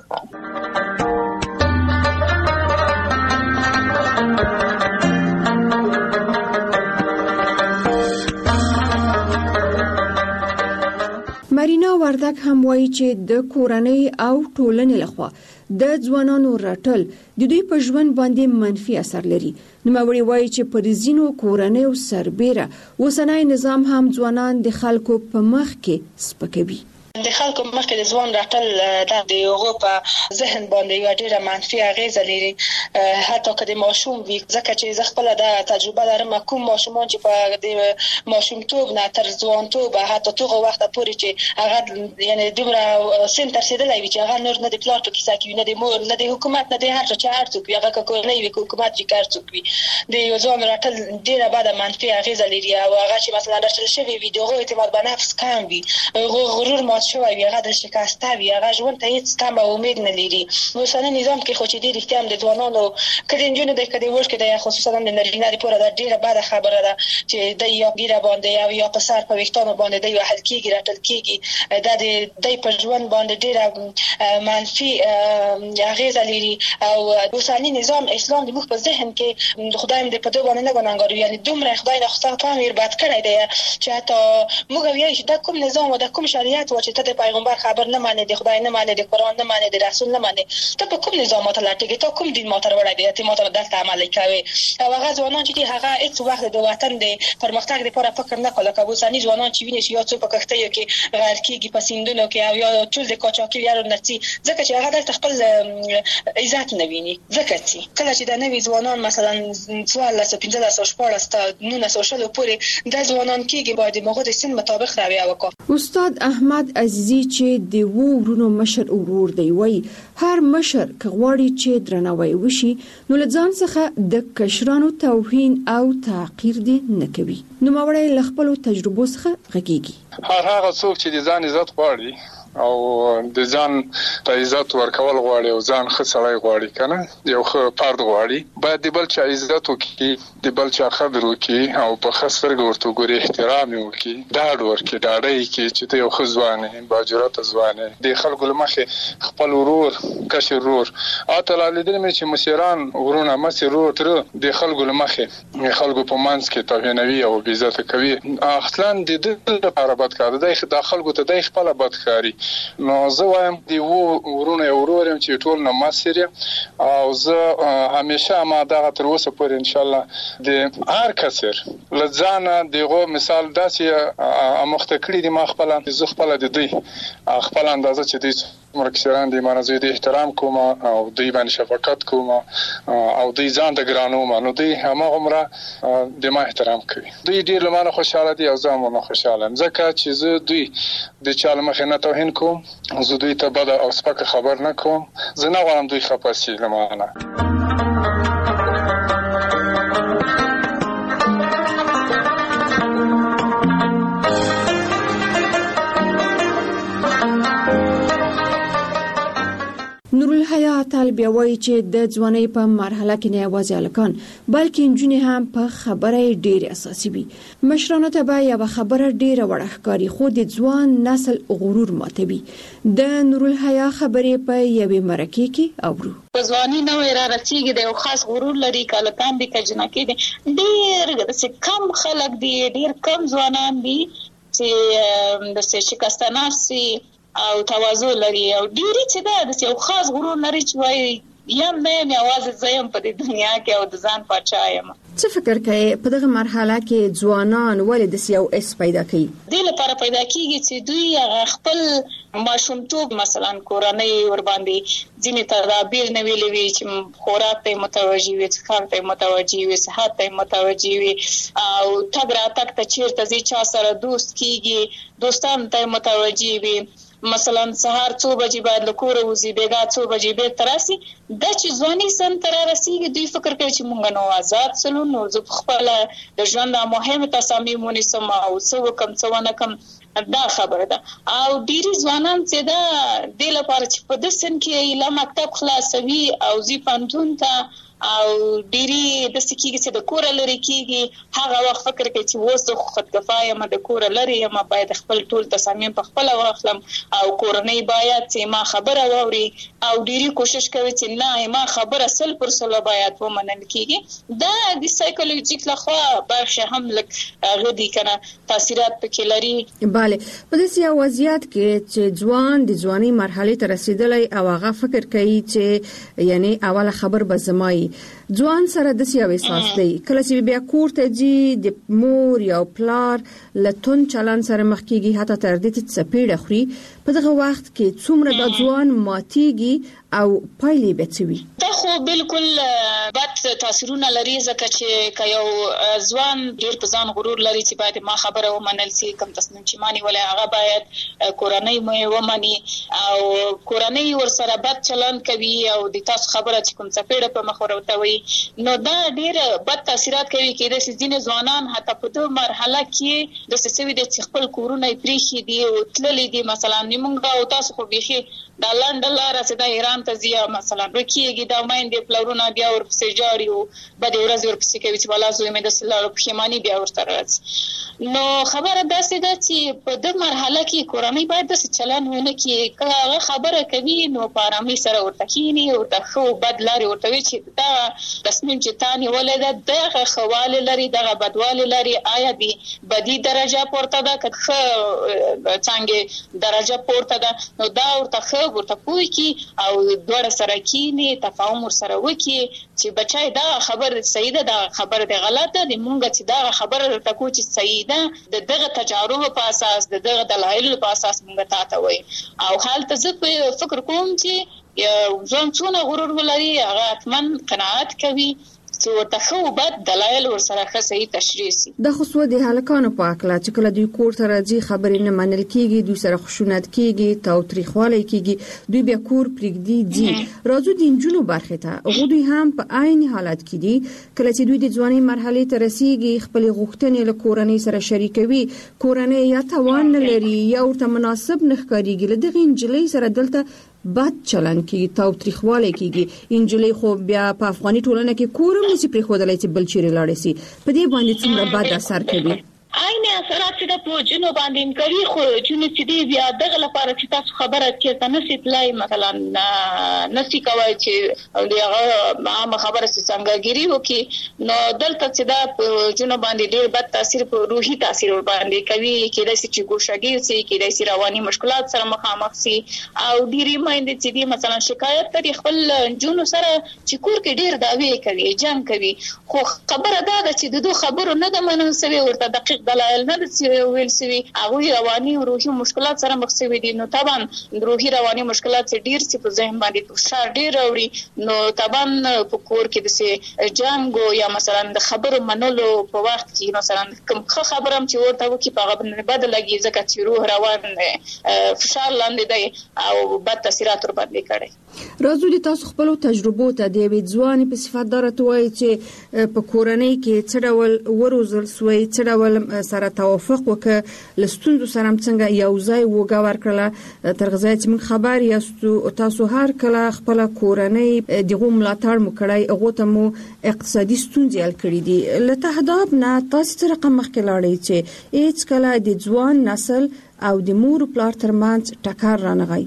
مرینا وردک هم وایي چې د کورنۍ او ټولنې لخوا د ځوانانو راټل د دوی په ژوند باندې منفي اثر لري نوموړي وایي چې پر ځینو کورنۍ سربېره اوسنی نظام هم ځوانان د خلکو په مخ کې سپکوي د خلکو مخکې د ځوان راټل د یوغو په ذهن باندې یو ډیره منفي اغیزه لري حتی که د ماشوم وي ځکه چې زه خپل د تجربه لرم کوم ماشومان چې په د ماشومتوب نه تر ځوانتوب حتی توغه وخت پورې چې هغه یعنی دومره سن تر رسیدلی وي چې هغه نور نه د پلار په کیسه کې نه د مور نه د حکومت نه د هر څه هر څوک هغه کورنۍ وي حکومت چې کار څوک وي د یو ځوان راټل ډیره بده منفي اغیزه لري او هغه چې مثلا راټل شوی وي دغه اعتماد په نفس کم وي غرور مات شوی وي هغه د شکسته وي هغه ژوند ته هیڅ کم امید نه لري اوسنی نظام کې خو چې ډېر احتیام د ځوانانو کړي نجونې د کډي ورکې د خصوصا د نارینه لپاره د ډیره بده خبره ده چې د یو ګیره باندې یا په سر په وختونو باندې د وحل کېږي راټل کېږي د په ژوند باندې ډیره منفي اغیزه لري او اوسنی نظام اسلام د مخ په ذهن کې خدایم د په دوه باندې نه ګناګاري یعنی دومره خدای نه خصه کامیر بد کړی دی چې حتی موږ وایو چې دا کوم نظام او دا کوم شریعت و چې ته پیغمبر خبر نه مانی د خدای نه مانی د قران نه مانی د رسول نه مانی ته په کوم نظام ته لاټیږي ته کوم دین ماته وړای دی ته ماته دلته عمل کوي او هغه ځوانان چې هغه هیڅ وخت د وطن د پرمختګ لپاره فکر نه کوي کوم ځاني ځوانان چې ویني چې یا څو په کښته کې غیر کېږي په سیندونو کې او یا ټول د کوچاکي یارو نرسي ځکه چې هغه د خپل عزت نه ویني ځکه چې کله چې د نوي ځوانان مثلا 14 نو سوشل پورې د ځوانان کېږي باید موږ د سن مطابق رویه وکړو استاد احمد عزیزی چې د ورونو مشر ورور دی وای هر مشر کغواړي چې درناوی وشي نو لځان څخه د کشرانو توهین او تعقیر دي نه کوي نو ماوړی لخپل تجربو څخه غږیږي هغه څوک چې د ځان عزت غواړي او د ځان ته عزت ورکول غواړي او ځان ښه سړی غواړي کنه یو ښه فرد غواړي باید د بل چا عزت وکړي د بل چا قدر وکړي او په خاص ورته ګوري احترام وکړي دا ورکړي دا ډای کې چې ته یو ښه ځوان یې باجرات ځوان یې د خلکو لمخه خپل ورور کشر ورور اته لیدل مې چې مشران ورونه مسرور تر د خلکو لمخه خلکو په مانس کې توهینوي او عزت کوي اصلا د دې لپاره بدکار د خلکو ته د خپل بدکاری نو زه وایم دی ورونه ورورم چې ټول نه ماسيري او زه همیشه ما دغه تر اوسه پورې ان شاء الله د هر کسر لزانه دغه مثال داسې مختکړي دي ما خپل زه خپل د دوی خپل اندازه چې دوی مرکزران دي مانه د احترام کوم او دوی باندې شفقت کوم او دوی ځان د ګرانو مانو دوی هم عمره د ما احترام کوي دوی ډیر لمانه خوشاله دي او زه هم خوشاله یم ځکه چې زه دوی د چاله مخه نه توهین کوم زه دوی ته بد او سپک خبر نه کوم زه نه غواړم دوی خپاسي لمانه نورالحیات طالبه وایي چې د ځوانۍ په مرحله کې نه یوازې هلکان بلکې نجونې هم په خبره ډېرې اساسي وي. مشرانو ته به یوه خبره ډېره وړه ښکاري خو د ځوان نسل غرور ماتوي. د نورالحیات خبرې په یوې مرکې کې اورو. په ځواني نوې را رسیږي د یو خاص غرور لري کالکان دي کجنکې دي ډېر کم خلک دي ډېر کم ځوانان دي چې د شکستانه سي او تواضع لري او ډیری چې دا د یو خاص غرور لري چې وایي یم نه یوازې زیم په دې دنیا کې او د ځان پاچا یم. څه فکر کوي په دغه مرحله کې ځوانان ولې د یو اس پیدا کوي؟ دې لپاره پیدا کیږي چې دوی خپل ماشومتوب مثلا کورنۍ ور باندې ځینې تدابیر نه ویلې وي چې خوراک ته متوجي وي څښاک ته متوجي وي صحت ته متوجي وي او تګ راتګ ته چیرته ځي چا سره دوست کیږي دوستان ته متوجي وي مثلا سهار 2 بجې باید له کوره وځي بیګا 2 بجې بیرته راسي دا چې ځواني سن تر رسیږي دوی فکر کوي چې مونږ نو آزاد سلو نو زه خپل د ژوند مهمه تصامیم ونیسم او څه وکم څه ونه کم دا خبره ده او ډیری ځوانان چې دا د لپاره چې په دسن کې لا مکتب خلاصوي او زی پانتون ته او ډیری د سکیږي چې د کور لري کیږي هغه وخت فکر کوي چې وسه خود کفایه ما د کور لري ما باید خپل ټول تصامیم په خپل واخلم او کورنۍ باید چې ما خبره ووري او ډیری کوشش کوي چې نه ما خبره 100% باید ومنل کیږي دا د سایکولوژیک لخوا برخه هم لک غدي کنه تاثیرات پکې لري. bale په دې وضعیت کې چې ځوان د ځواني مرحله ته رسیدلی او هغه فکر کوي چې یعنی اوله خبر به زمای ځوان سره د سیاو احساس دی کله چې بیا کور ته ځي د مور یا پلار لتون چلن سره مخ کیږي حتی تر دې چې سپیړه خوري په دغه وخت کې څومره د ځوان ماتيږي او پایلې بچوي. دا خو بالکل بد تاثیرونه لري ځکه چې یو ځوان ډیر په ځان غرور لري چې باید ما خبره ومنل سي کوم تصمیم چې مانی ولې هغه باید کورنۍ مې ومني او کورنۍ ورسره بد چلن کوي او د تاسو خبره چې کوم سپیړه په مخ ورتوي نو دا ډیر بد تاثیرات کوي کې د ځینې ځوانان حتی په دوه مرحله کې د سوي د خپل کورونه پریخي دي او تللي دي مثلا نیمونګه او تاسو خو بيخي د لندن لار سره ایران ته ځي مثلا رکیږي دا مایندې پلورونه بیا ورپسې جاړي او بده ورځ ورپسې کوي چې بلا زوی مې د سلاره پښیمانی بیا ورته راځي نو خبره داسې ده چې په دغه مرحله کې کورنۍ باید د چلن ونه کې هغه خبره کوي نو په آرامي سره ورته کینی او د خو بد لاري ورته وي چې دا تصمیم چې تانی ولید دغه خواله لري دغه بدواله لري آیا دی بدی درجه پورته ده که څنګه درجه پورته ده نو دا ورته پوي کی او دوړ سره کینی تفاهم سره وکي چې بچای دا خبر صحیح ده دا خبر دی غلطه دی مونږ چې دا خبره ورته کو چې صحیح ده دغه تجارب په اساس دغه دلایل په اساس مونږ ته وایي او حالت زه فکر کوم چې ځان څونه غرور ولري هغه اتمن قناعت کوي چې ورته خو بد دلایل ورسره خصي تشریح سي. د خصوص د هلکانو په اکلا چې کله دوی کور ته راځي خبرې نه منل کیږي دوی سره خشونت کیږي تاوتریخوالی کیږي دوی بیا کور پرېږدي دي راځو د انجونو برخه ته دوی هم په عین حالت کې دي کله چې دوی د ځواني مرحله ته رسیږي خپل غوښتنې له کورنۍ سره شریکوي کورنۍ یا توان لري یا ورته مناسب نه ښکاريږي له دغه انجلۍ سره دلته بد چلن کیږي تاوتریخوالی کیږي انجلۍ خو بیا په افغاني ټولنه کې کورم نشي پرې خودلای چې بل چیرې لاړ شي په دې باندې څومره بد اثر کوي. عین اثرات د پوجونو باندې کوي خو جنو چې دی بیا دغه لپاره چې تاسو خبره کې نسی تلای مثلا نسی کوي چې دغه عام خبره څنګه ګيري وکي نو دلته چې دا جنو باندې ډېر بد تاثیر په روحي تاثیر باندې کوي کېدای شي چې ګوشګي سي کېدای شي رواني مشکلات سره مخامخ سي او ډېری مایند چې دی مثلا شکایت کوي خپل جنو سره چې کور کې ډېر داوی کوي جنگ کوي خو خبره دا ده چې د دوه خبرو نه د منل سوي ورته دقیق دلایل نه ویل سوي هغه رواني او روحي مشکلات سره مخ سوي دي نو طبعا روحي رواني مشکلات ډېر سي په ذهن باندې فشار ډېر راوړي نو طبعا په کور کې د جنگ یا مثلا د خبرو منلو په وخت کې مثلا کوم خبرم چې ورته وکي په غو بدل لګي ځکه چې روح روان فشار لاندې دی او بد تاثیرات ور باندې کړي راځو د تاسو خپل تجربو ته د وځواني په صفات درته وایي چې په کورنۍ کې څه ډول وروزل سوی څه ډول سره توافق وکړه لستوندو سره څنګه یو ځای وګور کړل تر غځای چې من خبر یاستو تاسو هر کله خپل کورنۍ دغه ملاتړ مکړای هغه ته مو اقتصادي ستونزې حل کړې دي لته هدف نه تاسو سره رقم مخکې لاړی چې هیڅ کله د ځوان نسل او د مور پلار ترمنځ ټکر رانغی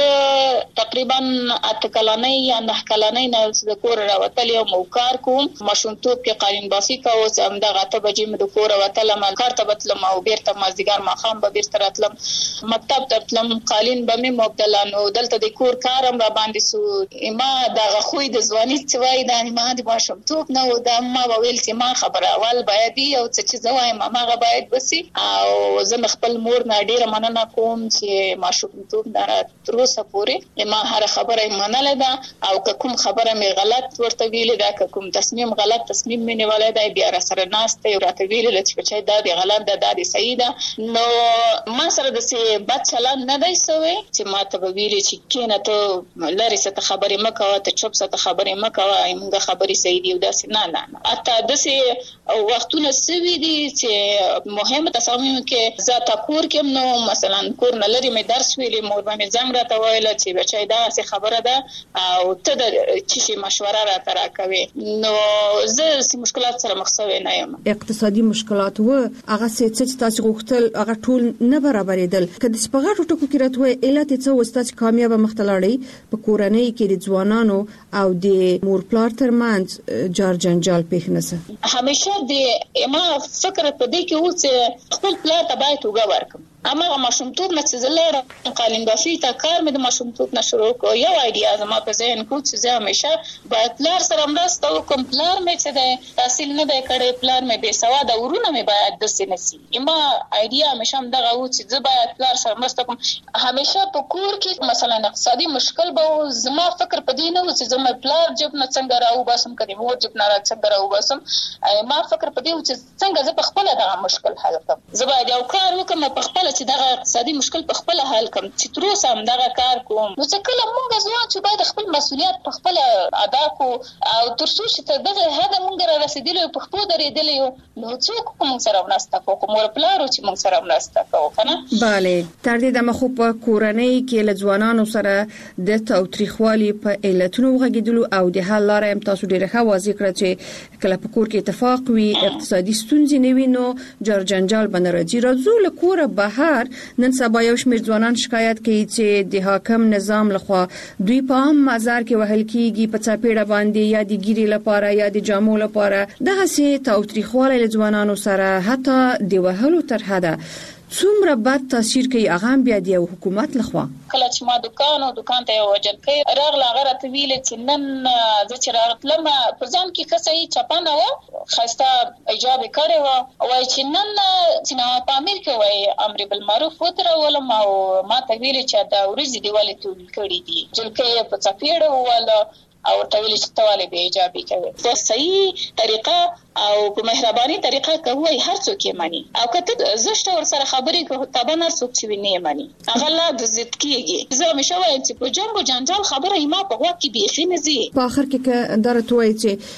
زه تقریبا 8 کلنۍ یا 9 کلنۍ نه د کور راوتل یو موکار کوم ماشومتوب کې قالین باسي کوم هم دغه ته بجې مې د کور راوتل ما کار ته بتلم او بیرته مازدیګر ماخام به بیرته راتلم مکتب ته تلم قالین به مې مبتلا نو دلته د کور کارم را باندې سو ما دغه خوې د ځواني چوي د ما د ماشومتوب نه و د ما ویل چې ما خبره اول باید او چې زوایم ما باید بسي او زه خپل مور نه ډیر مننه کوم چې ماشومتوب دا تر اوسه پورې ما هر خبره منله ده او کوم خبره مې غلط ورته ویلې ده کوم تصمیم غلط تصمیم مې نیولای دی بیا را سره ناشته او راته ویلې چې دا دی غلط ده دا دی صحیح ده نو ما سره د څه بد چلن نه دی سوی چې ما ته ویلې چې کینه ته لری ست خبرې مکه ته چوپ ست خبرې مکه موږ خبرې صحیح دی او دا نه اته د څه وختونه سوي دي چې مهمه تصامیم کې ذات کور کې نو مثلا کور نه لري مې درس ویلې مور مې زنګ راته ویل چې بچای دا څه خبره ده او ته د چی مشوره راته راکوي نو زه سي مشکلات سره مخ شوی نه یم اقتصادي مشکلات و هغه څه تاسو غوښتل هغه ټول نه برابرېدل کله چې په غاټو ټکو کې راته علت څه وستاسو کامیاب مختلړی په کورنۍ کې د ځوانانو او د مور پلار ترمنځ جارجنجال پیښ نسه همیشه د ما فکر په دې کې و چې خپل پلار ته باید وګورم اما ماشومتوب نه چې زلر قالین باشي تا کار مې د ماشومتوب نه شروع کو یو ایډیا زما په ذهن کو چې زه همیشه باید پلار سره مرسته وکم پلار مې چې د تحصیل نه دی کړی پلار مې بے سواد ورونه مې باید د سینسي اما ایډیا همیشه دغه و چې زه باید پلار سره مرسته کوم همیشه په کور کې مثلا اقتصادي مشکل به زما فکر په دې نه و چې زما پلار جب نه څنګه راو باسم کړي مور جب نه څنګه راو باسم ما فکر په دې و چې څنګه زه په خپل دغه مشکل حل کړم زه باید یو کار وکم په خپل چې دغه اقتصادي مشکل په خپل حل کوم چې تر اوسه هم دغه کار کوم نو چې کله موږ ځوان چې باید خپل مسؤلیت په خپل ادا کو او تر څو چې دغه هدا موږ را رسیدلی په خپل درېدلی نو څوک موږ سره وناسته کوم مور پلارو چې موږ سره وناسته کوو کنه bale تر دې د مخ په کورنۍ کې له ځوانانو سره د تاوتریخوالي په علتونو غږیدلو او د حل لارې هم تاسو ډیره ښه واضح کړه چې کله په کور کې اتفاق وي اقتصادي ستونزې نه وي نو جرجنجال بنرځي راځو له کوره بهر نن سبا یو شمېر ځوانان شکایت کوي چې د حاکم نظام لخوا دوی په عام مزار کې وهل کیږي په چاپېړه باندې یا د ګيري لپاره یا د جامو لپاره دغه سي تاوتریخواله له ځوانانو سره حتی د وهلو تر حده څومره بد تاثیر کوي هغه بیا د حکومت لخوا کله چې ما دکان ته وجل کې راغله غره ویل چې نن د چرغتلم په ځان کې کسې چپانه و خاصه ایجاب کړي و او چې نن چې نو په امیر کې وای امر بالمعروف وتر ولم او ما ته ویل چې دا ورځ دی ولې ټول کړي دي جلکې په چپیړه ولا او تویل چې تواله به ایجابي کوي په صحیح طریقه او په مهرباني طریقه کوي هر څوک یې مانی او کته زشت ور سره خبرې کوي تابه نه څوک چې نه مانی هغه لا د ضد کیږي زه مشه وایم چې په جنب جنجال خبره ما په وخت کې بيخي نه زی په اخر کې درته وایي چې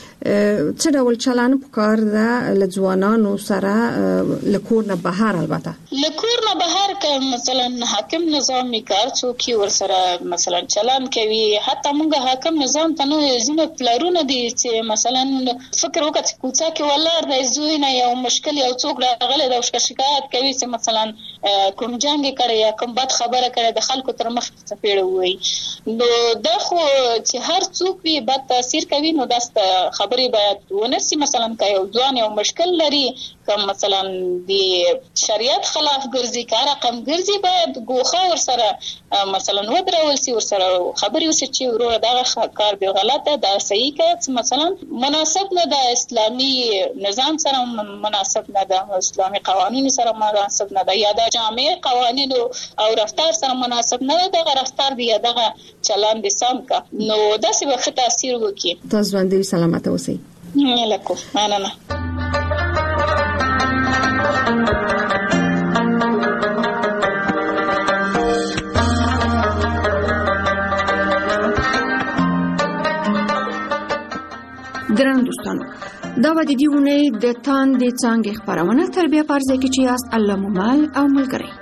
څه ډول چلان پکار ده لځوانانو سره لکور نه بهر البته لکور نه بهر که مثلا حاکم نظام کار څوک ور سره مثلا چلان کوي حتی موږ حاکم نظام ته نو زینو پلارونه دي چې مثلا فکر وکړي کوڅه لاره کې ولر د زوی نه یو مشکل یو څوک راغلی د شکایت کوي چې مثلا کوم جنگ کړي یا کوم بد خبره کړي د خلکو تر مخ څپېړه وي نو دا خو چې هر څوک به بد تاثیر کوي نو دا خبرې باید ونرسي مثلا که یو ځوان یو مشکل لري کوم مثلا د شریعت خلاف ګرځي کار رقم ګرځي باید ګوخه ور سره مثلا ودرول سي ور سره خبرې وسي چې ورو دا کار به غلطه دا صحیح که مثلا مناسب نه د اسلامي نظام سره مناسب نه د اسلامي قوانینو سره مناسب نه د یا د جامع قوانینو او رفتار سره مناسب نه د رفتار دی دغه چلن دي سم کا نو دا څه وخت تاثیر وکي تاسو باندې سلامت اوسئ لکه مننه ګران دوستانو دا و د دې ونې د تاندې څانګې خبرونه تربیه پرځای کې چې یاست الله مو مال او ملګری